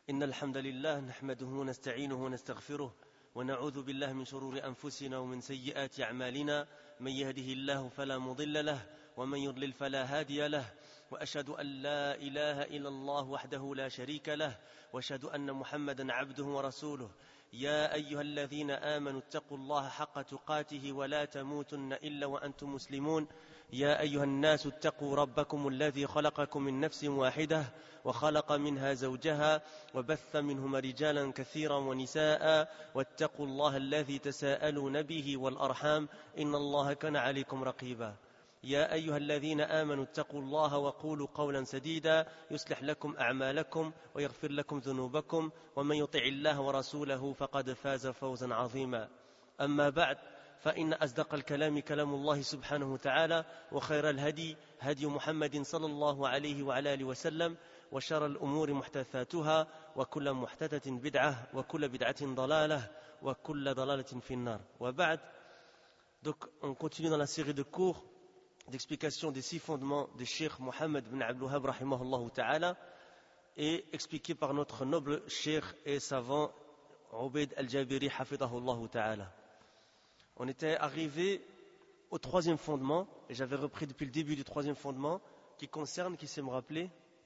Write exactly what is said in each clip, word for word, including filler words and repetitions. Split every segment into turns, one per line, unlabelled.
إن الحمد لله نحمده ونستعينه ونستغفره ونعوذ بالله من شرور أنفسنا ومن سيئات أعمالنا من يهده الله فلا مضل له ومن يضلل فلا هادي له وأشهد أن لا إله إلا الله وحده لا شريك له وأشهد أن محمدا عبده ورسوله يا أيها الذين آمنوا اتقوا الله حق تقاته ولا تموتن إلا وأنتم مسلمون يا أيها الناس اتقوا ربكم الذي خلقكم من نفس واحدة وخلق منها زوجها وبث منهما رجالا كثيرا ونساء واتقوا الله الذي تساءلون به والأرحام إن الله كان عليكم رقيبا يا أيها الذين آمنوا اتقوا الله وقولوا قولا سديدا يصلح لكم أعمالكم ويغفر لكم ذنوبكم ومن يطع الله ورسوله فقد فاز فوزا عظيما أما بعد فإن أصدق الكلام كلام الله سبحانه وتعالى وخير الهدي هدي محمد صلى الله عليه وعلى آله وسلم وشر الأمور محدثاتها وكل محدثة بدعة وكل بدعة ضلالة وكل ضلالة في النار وبعد. Donc on continue dans la série de cours d'explication des six fondements de Cheikh Mohammed bin Abdul Wahhab rahimahullah ta'ala et expliqué par notre noble Cheikh et savant Ubayd al-Jabiri hafidahullah ta'ala. On était arrivé au troisième fondement et j'avais repris depuis le début du troisième fondement qui concerne, qui sait me rappeler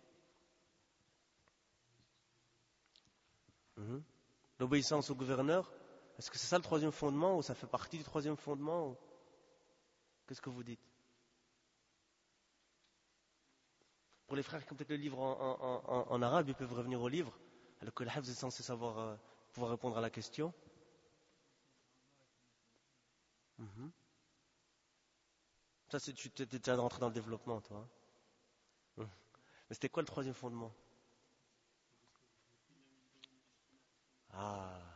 mmh. l'obéissance au gouverneur. Est-ce que c'est ça le troisième fondement ou ça fait partie du troisième fondement ou... Qu'est-ce que vous dites? Pour les frères qui ont peut-être le livre en, en, en, en arabe, ils peuvent revenir au livre. Alors que le hafz est censé savoir euh, pouvoir répondre à la question. Mm-hmm. Ça, c'est, tu es déjà rentré dans le développement, toi. Hein? Mais c'était quoi le troisième fondement? Ah.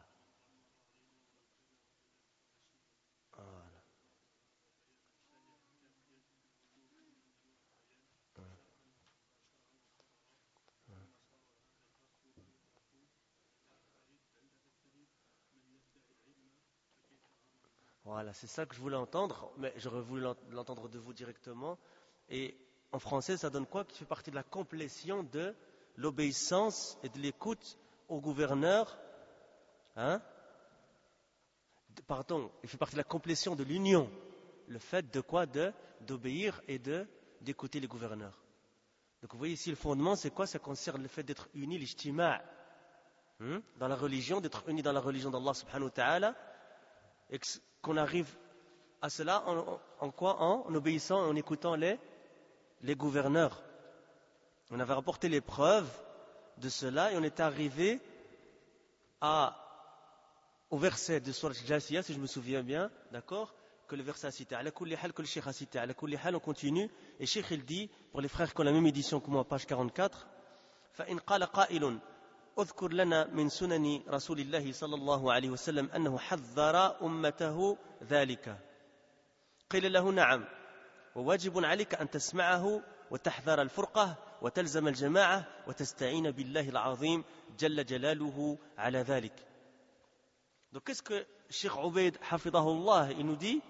Voilà, c'est ça que je voulais entendre, mais j'aurais voulu l'entendre de vous directement. Et en français, ça donne quoi? Qui fait partie de la complétion de l'obéissance et de l'écoute au gouverneur. Hein? Pardon, il fait partie de la complétion de l'union. Le fait de quoi? De, d'obéir et de, d'écouter les gouverneurs. Donc vous voyez ici, le fondement, c'est quoi? Ça concerne le fait d'être uni, l'ijtima', hein? Dans la religion, d'être uni dans la religion d'Allah subhanahu wa ta'ala. Et qu'on arrive à cela en, en quoi? En obéissant et en écoutant les, les gouverneurs. On avait rapporté les preuves de cela et on est arrivé à, au verset de Surah Al-Jasiyah, si je me souviens bien, d'accord, que le verset a cité. Ala kulli hal, que le Cheikh a cité. Ala kulli hal, on continue. Et Cheikh il dit, pour les frères qui ont la même édition que moi, page quarante-quatre, فَإِنْ قَالَ قَائِلٌ اذكر لنا من سنن رسول الله صلى الله عليه وسلم أنه حذر أمته ذلك قيل له نعم وواجب عليك أن تسمعه وتحذر الفرقة وتلزم الجماعة وتستعين بالله العظيم جل جلاله على ذلك. Donc qu'est-ce que Cheikh Ubayd hafidahullah il nous dit?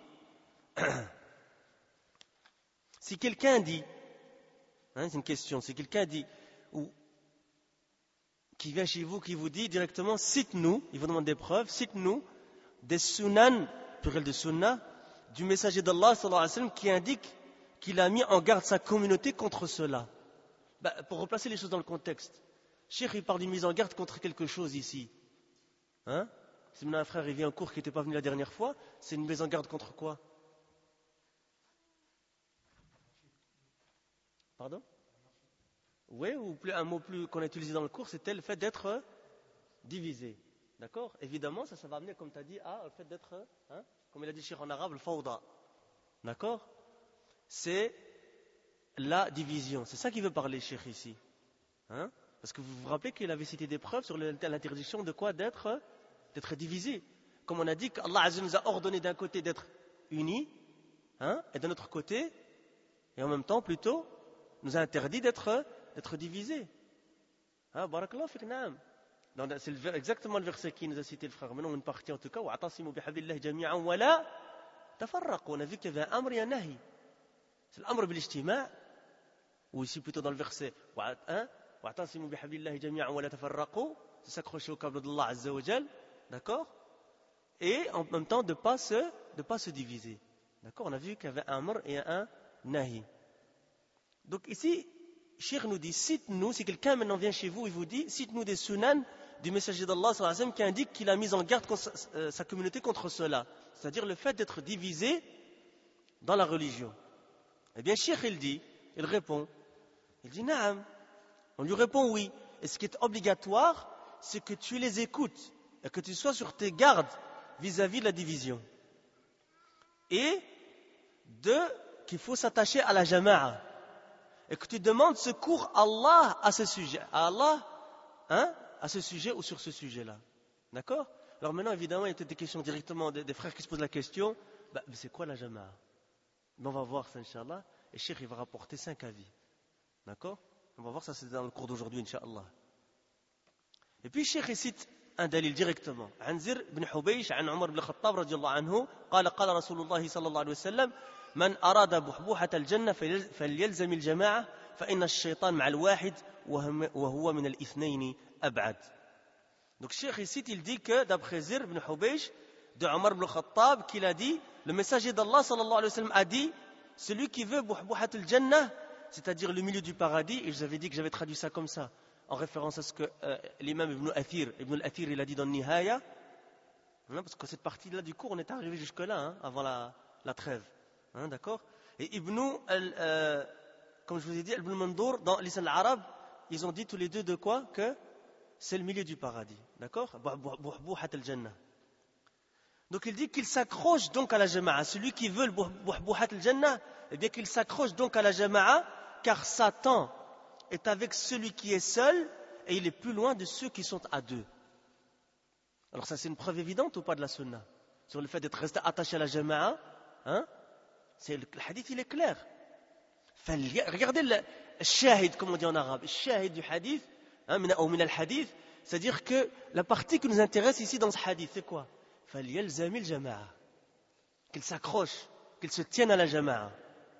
Si quelqu'un dit, hein, c'est une question, si quelqu'un dit ou qui vient chez vous, qui vous dit directement, cite-nous, il vous demande des preuves, cite-nous des sunan, pluriel de sunnah, du messager d'Allah sallallahu alayhi wa sallam qui indique qu'il a mis en garde sa communauté contre cela. Bah, pour replacer les choses dans le contexte, Cheikh il parle d'une mise en garde contre quelque chose ici. Hein? Si maintenant un frère il vient en cours qui n'était pas venu la dernière fois, c'est une mise en garde contre quoi? Pardon? Oui, ou plus, un mot plus qu'on a utilisé dans le cours, c'était le fait d'être divisé. D'accord? Évidemment, ça, ça va amener, comme tu as dit, à le fait d'être, hein, comme il a dit Cheikh en arabe, le fawda. D'accord? C'est la division. C'est ça qu'il veut parler, Cheikh, ici. Hein? Parce que vous vous rappelez qu'il avait cité des preuves sur l'interdiction de quoi? D'être, d'être divisé. Comme on a dit qu'Allah Azza nous a ordonné d'un côté d'être unis, hein, et d'un autre côté, et en même temps, plutôt, nous a interdit d'être d'être divisé. Ah, barakallahu fik, naam. C'est exactement le verset qui nous a cité le frère. Maintenant, une partie en tout cas. وَاعْتَصِمُوا بِحَبْلِ اللَّهِ جَمِيعًا وَلَا تَفَرَّقُوا. On a vu qu'il y avait un amr et un nahi. C'est l'amr bil-ijtima', ou ici plutôt dans le verset. وَاعْتَصِمُوا بِحَبْلِ اللَّهِ جَمِيعًا وَلَا تَفَرَّقُوا. de s'accrocher au câble d'Allah Azza wa Jal, d'accord, et en même temps de ne pas, pas se diviser. D'accord, on a vu qu'il y avait un amr et un nahi. Donc ici, Cheikh nous dit, cite-nous, si quelqu'un maintenant vient chez vous et vous dit, cite-nous des sunan du messager d'Allah sallallahu alayhi wa sallam qui indique qu'il a mis en garde sa, euh, sa communauté contre cela. C'est-à-dire le fait d'être divisé dans la religion. Eh bien, Cheikh, il dit, il répond, il dit, naam. On lui répond oui. Et ce qui est obligatoire, c'est que tu les écoutes et que tu sois sur tes gardes vis-à-vis de la division. Et deux, qu'il faut s'attacher à la jama'a. Et que tu demandes secours à Allah à ce sujet. À Allah, hein, à ce sujet ou sur ce sujet-là. D'accord? Alors maintenant, évidemment, il y a peut-être des questions directement des, des frères qui se posent la question, bah, c'est quoi la jama'a? Mais on va voir ça, Inch'Allah. Et Cheikh, il va rapporter cinq avis. D'accord? On va voir ça, c'est dans le cours d'aujourd'hui, Inch'Allah. Et puis, Cheikh, il cite un dalil directement. عن زر بن حبيش عن عمر بن الخطاب رضي الله عنه قال قال رسول الله صلى الله عليه وسلم من أراد بحبوحة الجنة فليلزم الجماعة فإن الشيطان مع الواحد وهو من الاثنين أبعد. Donc, Cheikh, il cite, il dit que d'après Zir ibn Hubaysh de Omar ibn Khattab, qu'il a dit, le messager d'Allah sallallahu alayhi wa sallam a dit, celui qui veut buhbuhat al-jannah, c'est-à-dire le milieu du paradis, et je vous avais dit que j'avais traduit ça comme ça, en référence à ce que euh, l'imam Ibn Athir, Ibn al-Athir, il a dit dans Nihaya, hein, parce que cette partie-là du cours, on est arrivé jusque-là, hein, avant la, la trêve, hein, d'accord? Et Ibn, al, euh, comme je vous ai dit, Ibn Mandour, dans l'Islam arabe, ils ont dit tous les deux de quoi? Que c'est le milieu du paradis, d'accord? Buhbuhat al-jannah. Donc il dit qu'il s'accroche donc à la jama'a. Celui qui veut le buhbuhat al-jannah, eh bien qu'il s'accroche donc à la jama'a, car Satan est avec celui qui est seul et il est plus loin de ceux qui sont à deux. Alors ça, c'est une preuve évidente ou pas de la sunna sur le fait d'être resté attaché à la jama'a, hein? C'est, le hadith, il est clair. Regardez le shahid, comme on dit en arabe, le shahid du hadith, hein, ou min al-hadith, c'est-à-dire que la partie qui nous intéresse ici dans ce hadith, c'est quoi? فَلْيَلْزَمِ الْجَمَاعَ. Qu'il s'accroche, qu'il se tienne à la jama'a.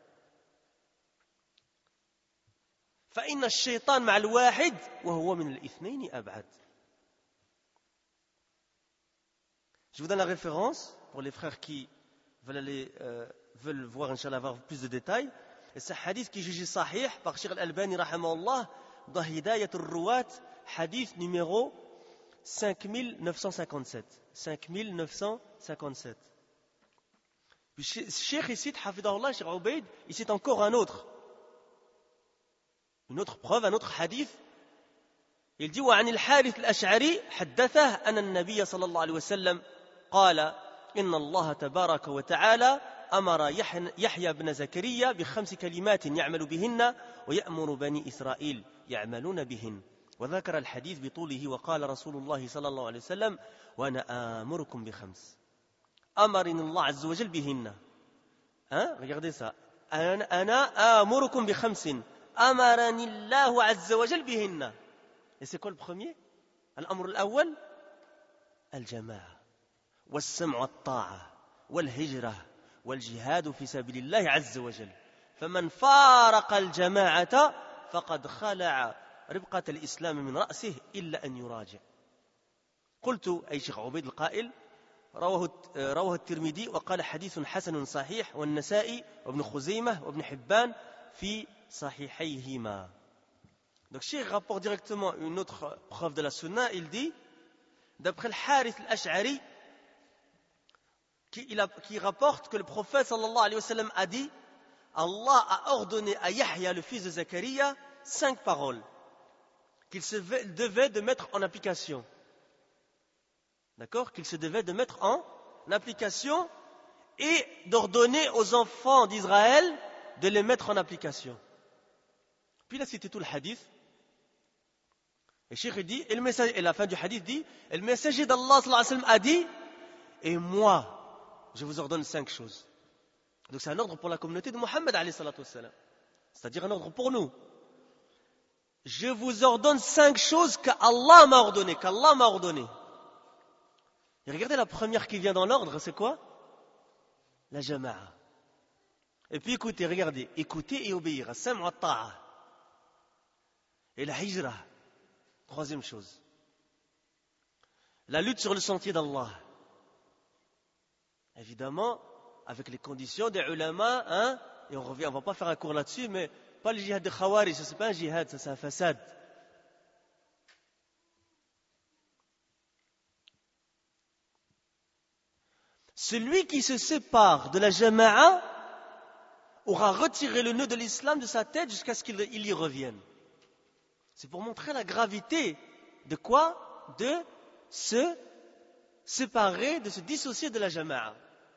فَإِنَّ الشَّيْطَانَ مَعَ الْوَاحِدِ وَهُوَ مِنَ الْإِثْنَيْنِ أَبْعَدُ. Je vous donne la référence pour les frères qui veulent, aller, euh, veulent voir, Inch'Allah, avoir plus de détails. Et c'est un hadith qui est jugé sahih par Cheikh Al-Albani, rahimahullah, dans Hidayat al-Ruwat, hadith numéro cinq mille neuf cent cinquante-sept. cinq mille neuf cent cinquante-sept. Puis Cheikh cite, Hafidahullah, Cheikh Ubaid, il cite encore un autre. Une autre preuve, un autre hadith. Il dit, وعن الحارث الأشعري حدثه أن النبي صلى الله عليه وسلم قال إن الله تبارك وتعالى أمر يحيى بن زكريا بخمس كلمات يعمل بهن ويأمر بني إسرائيل يعملون بهن. وذكر الحديث بطوله وقال رسول الله صلى الله عليه وسلم وأنا آمركم بخمس أمرني الله عز وجل بهن. Hein? Regardez ça. أنا آمركم بخمس أمرني الله عز وجل بهن. Et c'est quoi le premier? الأمر الأول الجماعة والسمع والطاعة والهجرة والجهاد في سبيل الله عز وجل. فمن فارق الجماعة فقد خلع ربقة الإسلام من رأسه إلا أن يراجع. قلت أي شيخ عبيد القائل رواه رواه الترمذي وقال حديث حسن صحيح والنسائي وابن خزيمة وابن حبان في صحيحيهما. Donc Cheikh rapporte directement une autre preuve de la sunna. Il dit, d'après le Harith al-Ash'ari, qui, il a, qui rapporte que le prophète sallallahu alayhi wa sallam a dit, Allah a ordonné à Yahya, le fils de Zakaria, cinq paroles qu'il se devait de mettre en application. D'accord? Qu'il se devait de mettre en application et d'ordonner aux enfants d'Israël de les mettre en application. Puis là, c'était tout le hadith. Et Cheikh dit, et, le message, et la fin du hadith dit, et le messager d'Allah sallallahu alayhi wa sallam a dit, et moi, je vous ordonne cinq choses. Donc c'est un ordre pour la communauté de Mohammed alayhi salatu wassalam. C'est-à-dire un ordre pour nous. Je vous ordonne cinq choses qu'Allah m'a ordonné, qu'Allah m'a ordonné. Et regardez la première qui vient dans l'ordre, c'est quoi? La jama'a. Et puis écoutez, regardez, écoutez et obéir. As-sam' wa ta'a. Et la hijra. Troisième chose. la lutte sur le sentier d'Allah. Évidemment, avec les conditions des ulama, hein, et on revient, on va pas faire un cours là-dessus, mais pas le djihad de Khawarij, ça c'est pas un djihad, ça c'est un fasad. Celui qui se sépare de la jama'a aura retiré le nœud de l'islam de sa tête jusqu'à ce qu'il y revienne. C'est pour montrer la gravité de quoi? De se séparer, de se dissocier de la jama'a.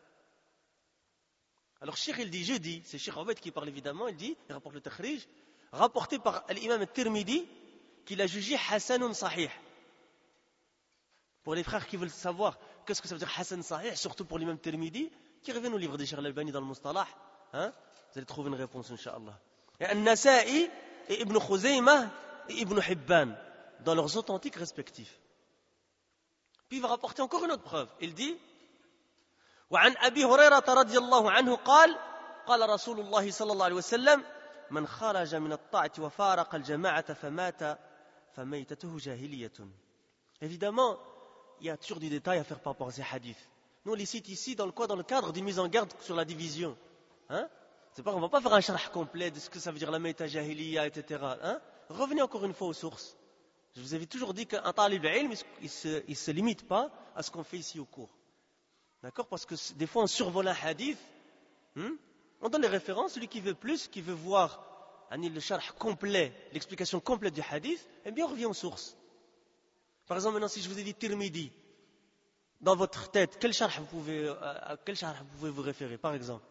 Alors, Cheikh, il dit, je dis, c'est Cheikh Obed qui parle évidemment, il dit, il rapporte le takhrij, rapporté par l'imam al-Tirmidhi, qu'il a jugé Hassanun Sahih. Pour les frères qui veulent savoir qu'est-ce que ça veut dire Hassan Sahih, surtout pour l'imam Tirmidhi, qui reviennent au livre de Cheikh al-Albani dans le Mustalah, hein, vous allez trouver une réponse, Inch'Allah. Et An-Nasa'i et Ibn Khuzaymah et Ibn Hibban, dans leurs authentiques respectifs. Puis il va rapporter encore une autre preuve. Il dit, وعن أبي هريرة رضي الله عنه قال قال رسول الله صلى الله عليه وسلم من خرج من الطاعة وفارق الجماعة فمات فميتته جاهلية. Évidemment, il y a toujours du détail à faire par rapport à ces hadiths. Nous on les cite ici dans le, quoi, dans le cadre d'une mise en garde sur la division. Hein? C'est pas, on ne va pas faire un sharh complet de ce que ça veut dire la mayta jahiliya, et cetera. Hein? Revenez encore une fois aux sources. Je vous avais toujours dit qu'un talib ilm, il ne se, il se limite pas à ce qu'on fait ici au cours. D'accord? Parce que des fois, on survole un hadith, hein? On donne les références, celui qui veut plus, qui veut voir le sharh complet, l'explication complète du hadith, eh bien, on revient aux sources. Par exemple, maintenant, si je vous ai dit Tirmidhi, dans votre tête, quel sharh vous pouvez, à quel sharh vous pouvez vous référer, par exemple?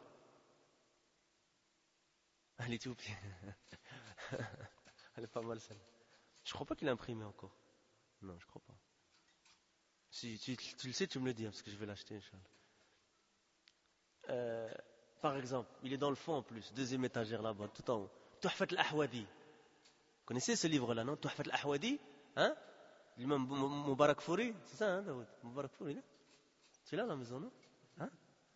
À l'Éthiopie. Elle est pas mal, celle. Je crois pas qu'il l'a imprimé encore. Non, je crois pas. Si tu, tu le sais, tu me le dis, hein, parce que je vais l'acheter, Inch'Allah. Euh, par exemple, il est dans le fond en plus, deuxième étagère là-bas, tout en haut. Tuhfat al-Ahwadi. Vous connaissez ce livre-là, non? Tuhfat al-Ahwadi, hein? L'imam Moubarak Fouri, c'est ça, hein, Daoud? Moubarak Fouri, là? Tu es là à la maison, non? Hein?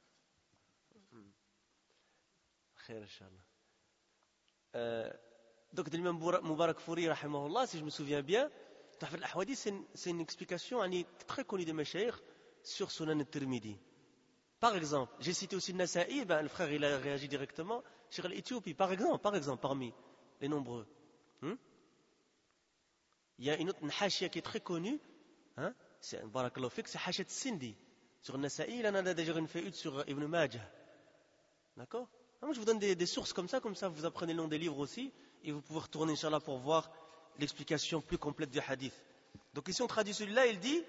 Khair, Inch'Allah. Euh, donc, de l'imam Moubarak Fouri, rahimahullah, si je me souviens bien, Tuhfat al-Ahwadi, c'est une, c'est une explication très connue des Mashaykh sur Sunan al-Tirmidhi. Par exemple, j'ai cité aussi le Nasa'i, ben, le frère il a réagi directement sur l'Éthiopie, par exemple, par exemple, parmi les nombreux. Hmm? Il y a une autre hachia qui est très connue, hein? C'est Barakallahu Fik, c'est Hachet Sindi. Sur le Nasa'i, il en a déjà une fait une sur Ibn Majah. D'accord? Moi je vous donne des, des sources comme ça, comme ça vous apprenez le nom des livres aussi, et vous pouvez retourner, Inch'Allah, pour voir l'explication plus complète du hadith. Donc ici on traduit celui-là, il dit,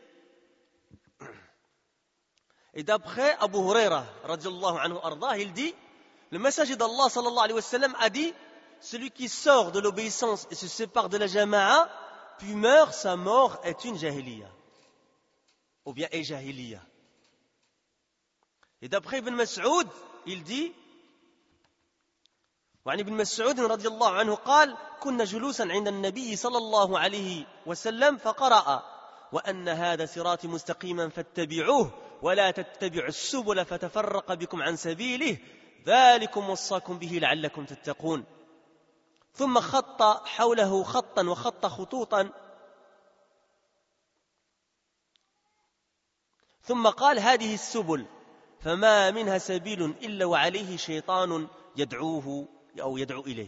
et d'après Abu Huraira, radiallahu anhu ardah, il dit, le messager d'Allah, sallallahu alayhi wa sallam, a dit, celui qui sort de l'obéissance et se sépare de la jama'a, puis meurt, sa mort est une jahiliya. Ou bien est jahiliya. Et d'après Ibn Mas'ud, il dit, وعن ابن مسعود رضي الله عنه قال كنا جلوسا عند النبي صلى الله عليه وسلم فقرأ وأن هذا صراطي مستقيما فاتبعوه ولا تتبعوا السبل فتفرق بكم عن سبيله ذلكم وصاكم به لعلكم تتقون ثم خط حوله خطا وخط خطوطا ثم قال هذه السبل فما منها سبيل إلا وعليه شيطان يدعوه أو يدعو إليه.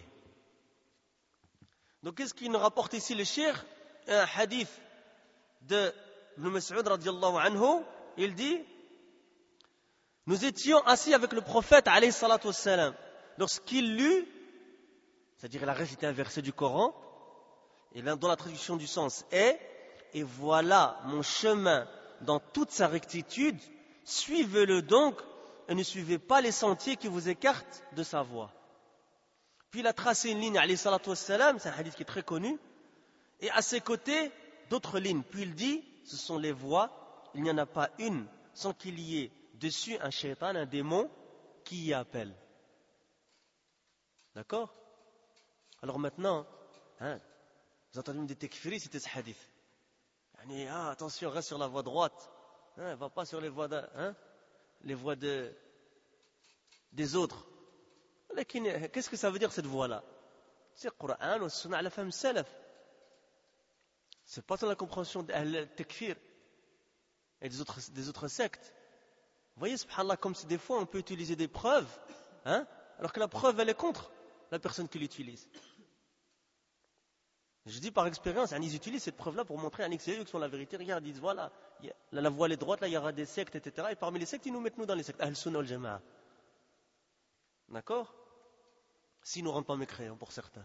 Donc qu'est-ce qu'il nous rapporte ici le cheikh? Un hadith de Ibn Mas'ud radiyallahu anhu, il dit, nous étions assis avec le prophète alayhi salatu wassalam lorsqu'il lut, c'est-à-dire il a récité un verset du Coran, et là dans la traduction du sens est, et voilà mon chemin dans toute sa rectitude, suivez-le donc et ne suivez pas les sentiers qui vous écartent de sa voie. Puis il a tracé une ligne, alayhi salatu wassalam, c'est un hadith qui est très connu, et à ses côtés, d'autres lignes. Puis il dit, ce sont les voies, il n'y en a pas une sans qu'il y ait dessus un shaitan, un démon, qui y appelle. D'accord? Alors maintenant, hein, vous entendez même des tekfiris, c'était ce hadith. Ah, attention, reste sur la voie droite, hein, va pas sur les voies, de, hein, les voies de, des autres. Qu'est-ce que ça veut dire cette voie-là? C'est le Coran ou Sunna ala fahm salaf. C'est pas dans la compréhension de Ahl al-Takfir. et des autres, des autres sectes. Vous voyez, subhanallah, comme si des fois on peut utiliser des preuves, hein, alors que la preuve elle est contre la personne qui l'utilise. Je dis par expérience, ils utilisent cette preuve-là pour montrer à c'est eux qui sont la vérité. Regarde, ils disent voilà, là, la voie est droite, là il y aura des sectes, et cetera. Et parmi les sectes, ils nous mettent nous dans les sectes. Ahl-Sunnah wal-Jama'a. D'accord? S'ils ne nous rendent pas mécréants pour certains.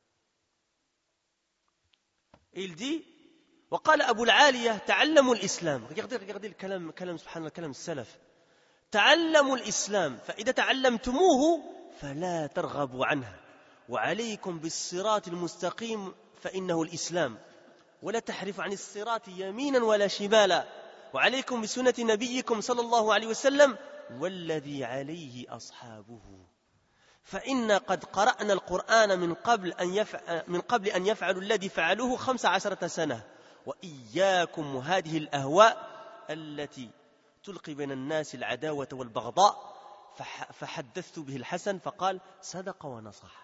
Et il dit وقال أبو العالية تعلموا الإسلام. Regardez, regardez le kalam, kalam subhanallah, kalam salaf. تعلموا الإسلام فإذا تعلمتموه فلا ترغبوا عنه وعليكم بالصراط المستقيم فإنه الإسلام ولا تحرف عن الصراط يمينا ولا شمالا وعليكم بسنة نبيكم صلى الله عليه وسلم والذي عليه أصحابه فإن قد قرأنا القرآن من قبل أن يفعل من قبل أن يفعلوا الذي فعلوه خمس عشرة سنة وإياكم هذه الأهواء التي تلقي بين الناس العداوة والبغضاء فحدثت به الحسن فقال صدق ونصح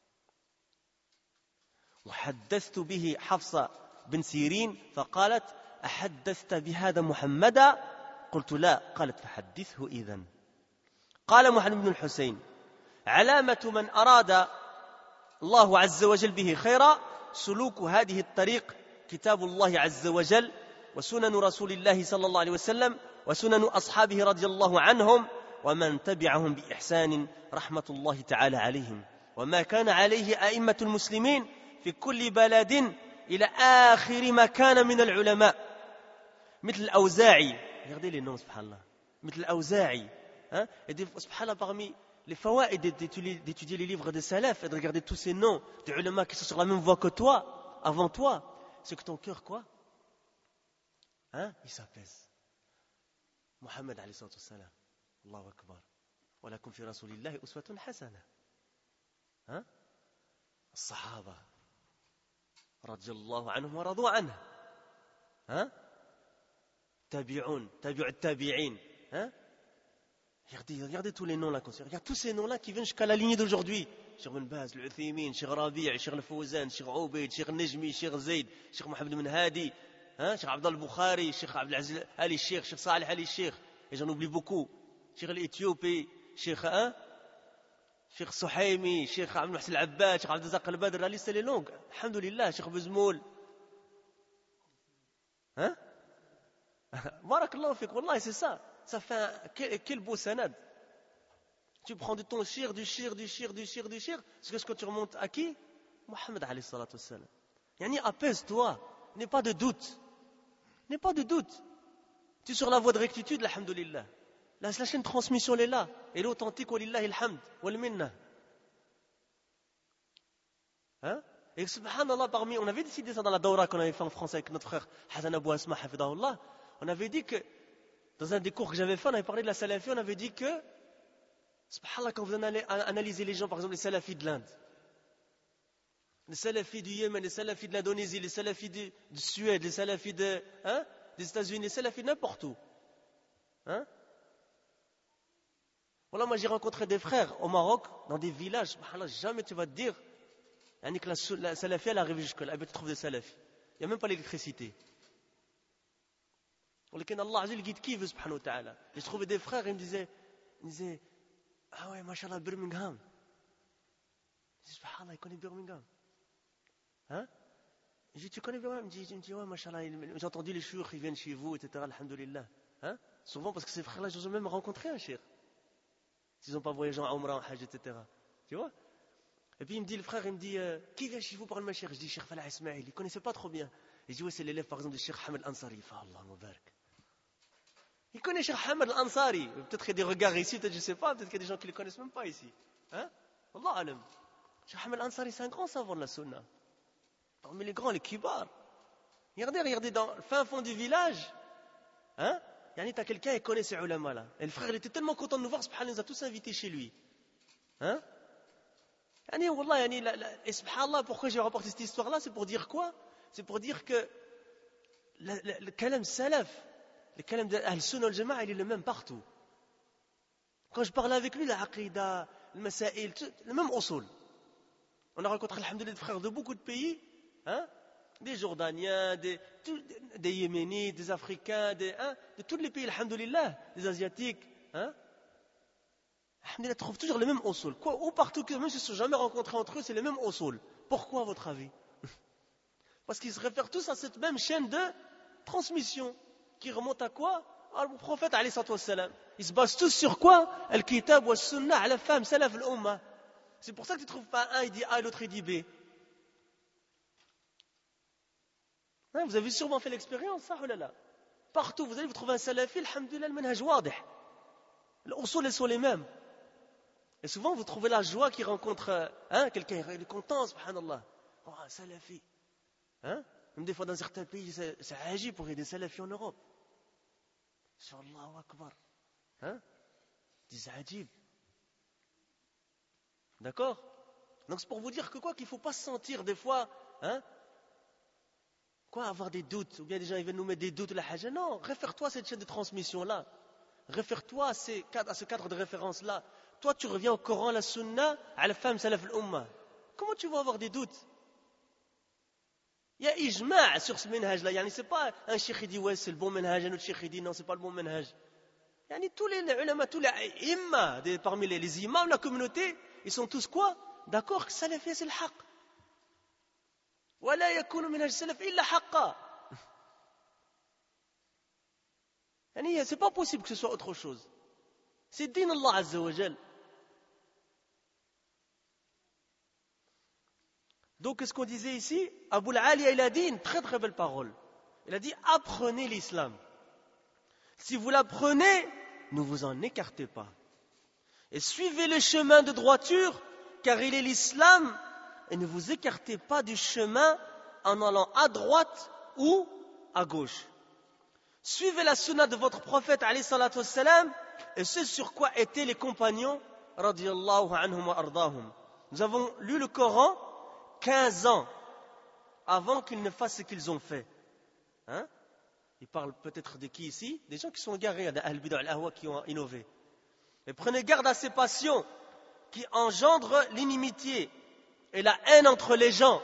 وحدثت به حفصة بن سيرين فقالت أحدثت بهذا محمدا قلت لا قالت فحدثه إذن قال محمد بن الحسين علامة من أراد الله عز وجل به خيرا سلوك هذه الطريق كتاب الله عز وجل وسنن رسول الله صلى الله عليه وسلم وسنن أصحابه رضي الله عنهم ومن تبعهم بإحسان رحمة الله تعالى عليهم وما كان عليه أئمة المسلمين في كل بلد إلى آخر ما كان من العلماء مثل الأوزاعي regardez les noms subhanallah مثل الأوزاعي hein? Et subhanallah parmi les fawaïd d'étudier les livres des salafs et de regarder tous ces noms des ulama qui sont sur la même voie que toi avant toi c'est que ton cœur quoi hein? Il s'apaise Muhammad alayhi salatu wassalam Allahu akbar wa lakum fi rasulillahi uswatun hasana hein? الصحابة رضي الله عنهم ورضوا عنه ها تابعون تابع التابعين ها regardez regardez tous les noms là regarde tous ces noms là qui viennent jusqu'à la lignée d'aujourd'hui Cheikh Ben Baz العثيمين Cheikh Rabi' Cheikh Al-Fawzan Cheikh Ubayd Cheikh Najmi Cheikh Zaid Cheikh Mohammed bin Hadi ها Cheikh Abdel Bukhari Cheikh Abdel Aziz Ali Cheikh Cheikh Salih Ali Cheikh et j'en oublie beaucoup Cheikh l'Éthiopie Cheikh hein Cheikh Souhaimi, Cheikh Abdel Mohsen Al-Abbad, Cheikh Abdel Razak Al-Badr, la liste elle est longue. Alhamdulillah, Cheikh Bezmoul. Hein? Barakallahu fik, wallah, c'est ça. Ça fait un, quel, quel beau sanad. Tu prends de ton shir, du shir, du shir, du shir, du shir. Est-ce que tu remontes à qui? Mohammed alayhi salatu wassalam. Yani apaise-toi, n'aie pas de doute. N'aie pas de doute. Tu es sur la voie de rectitude, alhamdulillah. La, la chaîne de transmission, elle est là. Elle est authentique, walillahi alhamd, wal minna. Hein? Et subhanallah, parmi, on avait décidé ça dans la daura qu'on avait fait en France avec notre frère Hassan Abou Asma, hafidahullah. On avait dit que, dans un des cours que j'avais fait, on avait parlé de la salafie, on avait dit que, subhanallah, quand vous allez analyser les gens, par exemple les salafis de l'Inde, les salafis du Yémen, les salafis de l'Indonésie, les salafis du, du Suède, les salafis de, hein, des États-Unis, les salafis de n'importe où. Hein? Voilà, moi j'ai rencontré des frères au Maroc, dans des villages, subhanallah, jamais tu vas te dire que la, la salafie elle arrive jusque là, tu trouves des salafis. Il n'y a même pas l'électricité. Lequel Allah Azza guide qui veut subhanahu wa ta'ala. J'ai trouvé des frères, ils me disaient, ils me disaient ah ouais, mashallah, Birmingham. Je dis, subhanallah, il connaît Birmingham. Hein? Je dis, tu connais Birmingham? Il me dit, ouais, mashallah, j'ai entendu les chouurs, ils viennent chez vous, et cetera. Alhamdulillah. Hein? Souvent, parce que ces frères-là, je n'ose même rencontrer un cheikh. S'ils n'ont pas voyagé en Umrah, en Hajj, et cetera. Tu vois? Et puis il me dit, le frère, il me dit, euh, qui vient chez vous parler de ma cheikh? Je dis, Cheikh Falah Ismail. Il ne connaissait pas trop bien. Il dit, ouais, c'est l'élève, par exemple, de Cheikh Hamad Ansari. Il fait, Allah Mubarak. Il connaît Cheikh Hamad Ansari. Peut-être qu'il y a des regards ici, peut-être, je ne sais pas, peut-être qu'il y a des gens qui ne le connaissent même pas ici. Hein? Allah alam. Cheikh Hamad Ansari, c'est un grand savant de la sunna. Parmi les grands, les kibars. Regardez, regardez, dans le fin fond du village, hein? Yani, tu as quelqu'un qui connaît ces ulama là. Et le frère, il était tellement content de nous voir, subhanallah, il nous a tous invités chez lui. Hein? Yani, wallah, yani, la, la, et subhanallah, pourquoi j'ai rapporté cette histoire là? C'est pour dire quoi? C'est pour dire que le, le, le kalam salaf, le kalam de Ahl-Sunnah wal-Jama'a, il est le même partout. Quand je parlais avec lui, la aqida, le masail, le même usul. On a rencontré, alhamdoulilah, des frères de beaucoup de pays, hein? des Jordaniens, des, tout, des Yéménites, des Africains, des, hein, de tous les pays, alhamdoulilah, des Asiatiques. Hein. Alhamdoulilah, trouvent toujours les mêmes usul. Quoi, ou partout que même s'ils ne se sont jamais rencontrés entre eux, c'est les mêmes usul. Pourquoi, à votre avis? Parce qu'ils se réfèrent tous à cette même chaîne de transmission qui remonte à quoi? Au prophète alayhi salatu wassalam. Ils se basent tous sur quoi? Al-Kitab wa Sunnah ala faham salaf al-Ummah. C'est pour ça que tu ne trouves pas un, il dit A et l'autre il dit B. Hein, vous avez sûrement fait l'expérience, ça, oh là là. Partout, vous allez vous trouver un salafi, alhamdoulilah, le manhaj wadih. Les usul, elles sont les mêmes. Et souvent, vous trouvez la joie qui rencontre hein, quelqu'un, il est content, subhanallah. Oh, un salafi. Hein? Même des fois, dans certains pays, c'est, c'est agi pour aider des salafis en Europe. Allahu Akbar. Hein? Des ajib. D'accord? Donc, c'est pour vous dire que quoi, qu'il ne faut pas se sentir des fois, hein? Quoi, avoir des doutes, ou bien des gens ils viennent nous mettre des doutes, la haja. Non, réfère-toi à cette chaîne de transmission-là. Réfère-toi à, ces, à ce cadre de référence-là. Toi, tu reviens au Coran, la Sunna, à la femme salaf al-Ummah. Comment tu vas avoir des doutes? Il y a ijma' sur ce manhaj-là. Yani, c'est pas un cheikh qui dit ouais, c'est le bon manhaj, un autre cheikh qui dit non, c'est pas le bon manhaj. Yani, tous les ulama, tous les imma, parmi les, les imams de la communauté, ils sont tous quoi? D'accord que salafi, c'est le haqq. ولا يكون منهج السلف إلا حقا. يعني c'est pas possible que ce soit autre chose. C'est din Allah Azza wa Jal. Donc, qu'est-ce qu'on disait ici? Abu al-Aliya, il a dit une très très belle parole. Il a dit, apprenez l'islam. Si vous l'apprenez, ne vous en écartez pas. Et suivez le chemin de droiture, car il est l'islam. Et ne vous écartez pas du chemin en allant à droite ou à gauche. Suivez la sunna de votre prophète alayhi salatu wassalam, et ce sur quoi étaient les compagnons radiyallahu anhum wa ardahum. Nous avons lu le Coran quinze ans avant qu'ils ne fassent ce qu'ils ont fait. Hein? Ils parlent peut-être de qui ici? Des gens qui sont égarés, al-bid'a al-ahwa, qui ont innové. Et prenez garde à ces passions qui engendrent l'inimitié et la haine entre les gens.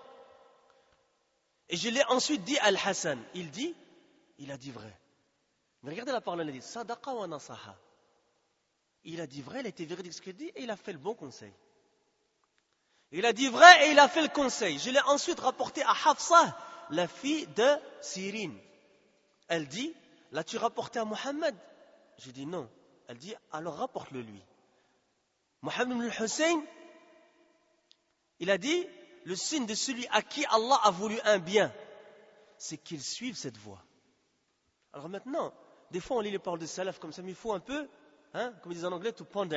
Et je l'ai ensuite dit à Al-Hassan. Il dit, il a dit vrai. Mais regardez la parole, il a dit, sadaqa wa nasaha. Il a dit vrai, il a été véridique ce qu'il dit, et il a fait le bon conseil. Il a dit vrai et il a fait le conseil. Je l'ai ensuite rapporté à Hafsa, la fille de Sirine. Elle dit, l'as-tu rapporté à Mohammed? J'ai dit non. Elle dit, alors rapporte-le lui. Mohammed ibn al-Hussein, il a dit, le signe de celui à qui Allah a voulu un bien, c'est qu'il suive cette voie. Alors maintenant, des fois on lit les paroles de salaf comme ça, mais il faut un peu, hein, comme ils disent en anglais, to ponder.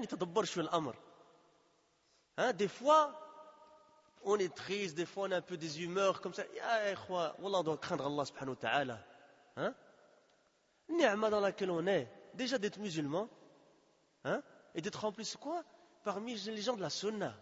Hein, des fois, on est triste, des fois on a un peu des humeurs comme ça. Ya ikhwa, wallah, on doit craindre Allah subhanahu wa ta'ala. Hein? Ni'ma dans laquelle on est, déjà d'être musulman, hein, et d'être en plus quoi? Parmi les gens de la sunna.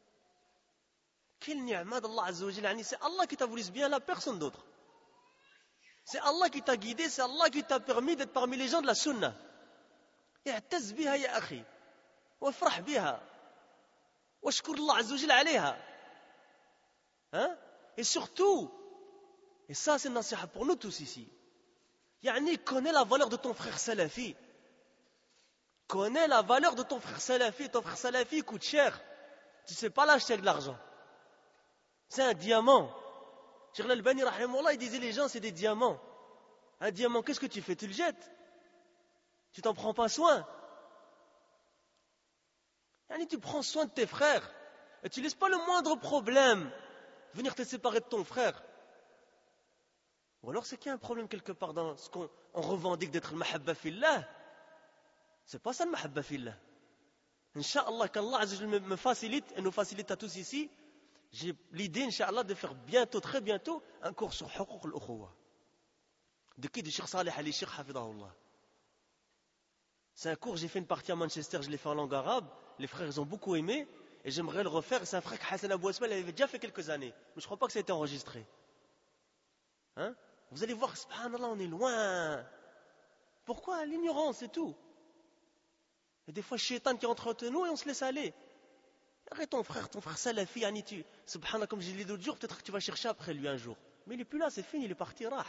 Quel ni'ma d'Allah Azza wa Jalla, c'est Allah qui t'a voulu ce bien là, personne d'autre. C'est Allah qui t'a guidé, c'est Allah qui t'a permis d'être parmi les gens de la sunna. اعتز بها يا أخي وافرح بها واشكر الله عز وجل عليها. Hein? Et surtout, et ça c'est une nasiha pour nous tous ici, yani connais la valeur de ton frère salafi. Connais la valeur de ton frère salafi. Ton frère salafi coûte cher. Tu ne sais pas l'acheter avec de l'argent. C'est un diamant. Cheikh Al-Albani rahimahullah, il disait les gens c'est des diamants. Un diamant, qu'est-ce que tu fais? Tu le jettes. Tu t'en prends pas soin. Yani, tu prends soin de tes frères. Et tu ne laisses pas le moindre problème venir te séparer de ton frère. Ou alors c'est qu'il y a un problème quelque part dans ce qu'on on revendique d'être le mahabba fillah. C'est pas ça le mahabba fillah. Inch'Allah, qu'Allah Azza wa Jalla me facilite et nous facilite à tous ici. J'ai l'idée, Inch'Allah, de faire bientôt, très bientôt, un cours sur Huquq al-Ukhuwa. De qui? De Cheikh Saleh Ali Cheikh Hafidahullah. C'est un cours, j'ai fait une partie à Manchester, je l'ai fait en langue arabe. Les frères, ils ont beaucoup aimé. Et j'aimerais le refaire. C'est un frère Hassan Abou Asma, il avait déjà fait quelques années. Mais je ne crois pas que ça a été enregistré. Hein? Vous allez voir, subhanallah, on est loin. Pourquoi? L'ignorance, c'est tout. Et des fois, le shaitan qui entre entre nous et on se laisse aller. Arrête ton frère, ton frère salafi, yani tu, subhanallah, comme j'ai dit l'autre jour, peut-être que tu vas chercher après lui un jour. Mais il n'est plus là, c'est fini, il est parti, rah.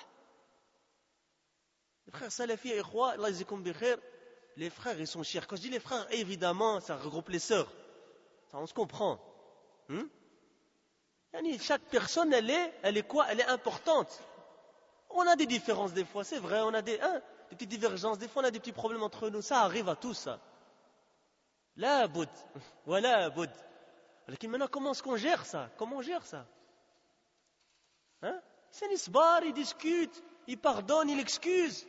Les frères salafi et ikhwa, Allah yazikum bi khair, les frères, ils sont chers. Quand je dis les frères, évidemment, ça regroupe les sœurs. Ça, on se comprend. Hmm? Yani, chaque personne, elle est, elle est quoi? Elle est importante. On a des différences des fois, c'est vrai, on a des, hein, des petites divergences, des fois on a des petits problèmes entre nous, ça arrive à tous, ça. La boud, voilà boud. Maintenant, comment est-ce qu'on gère ça? Comment on gère ça? Hein? C'est un isbar, il discute, il pardonne, il excuse.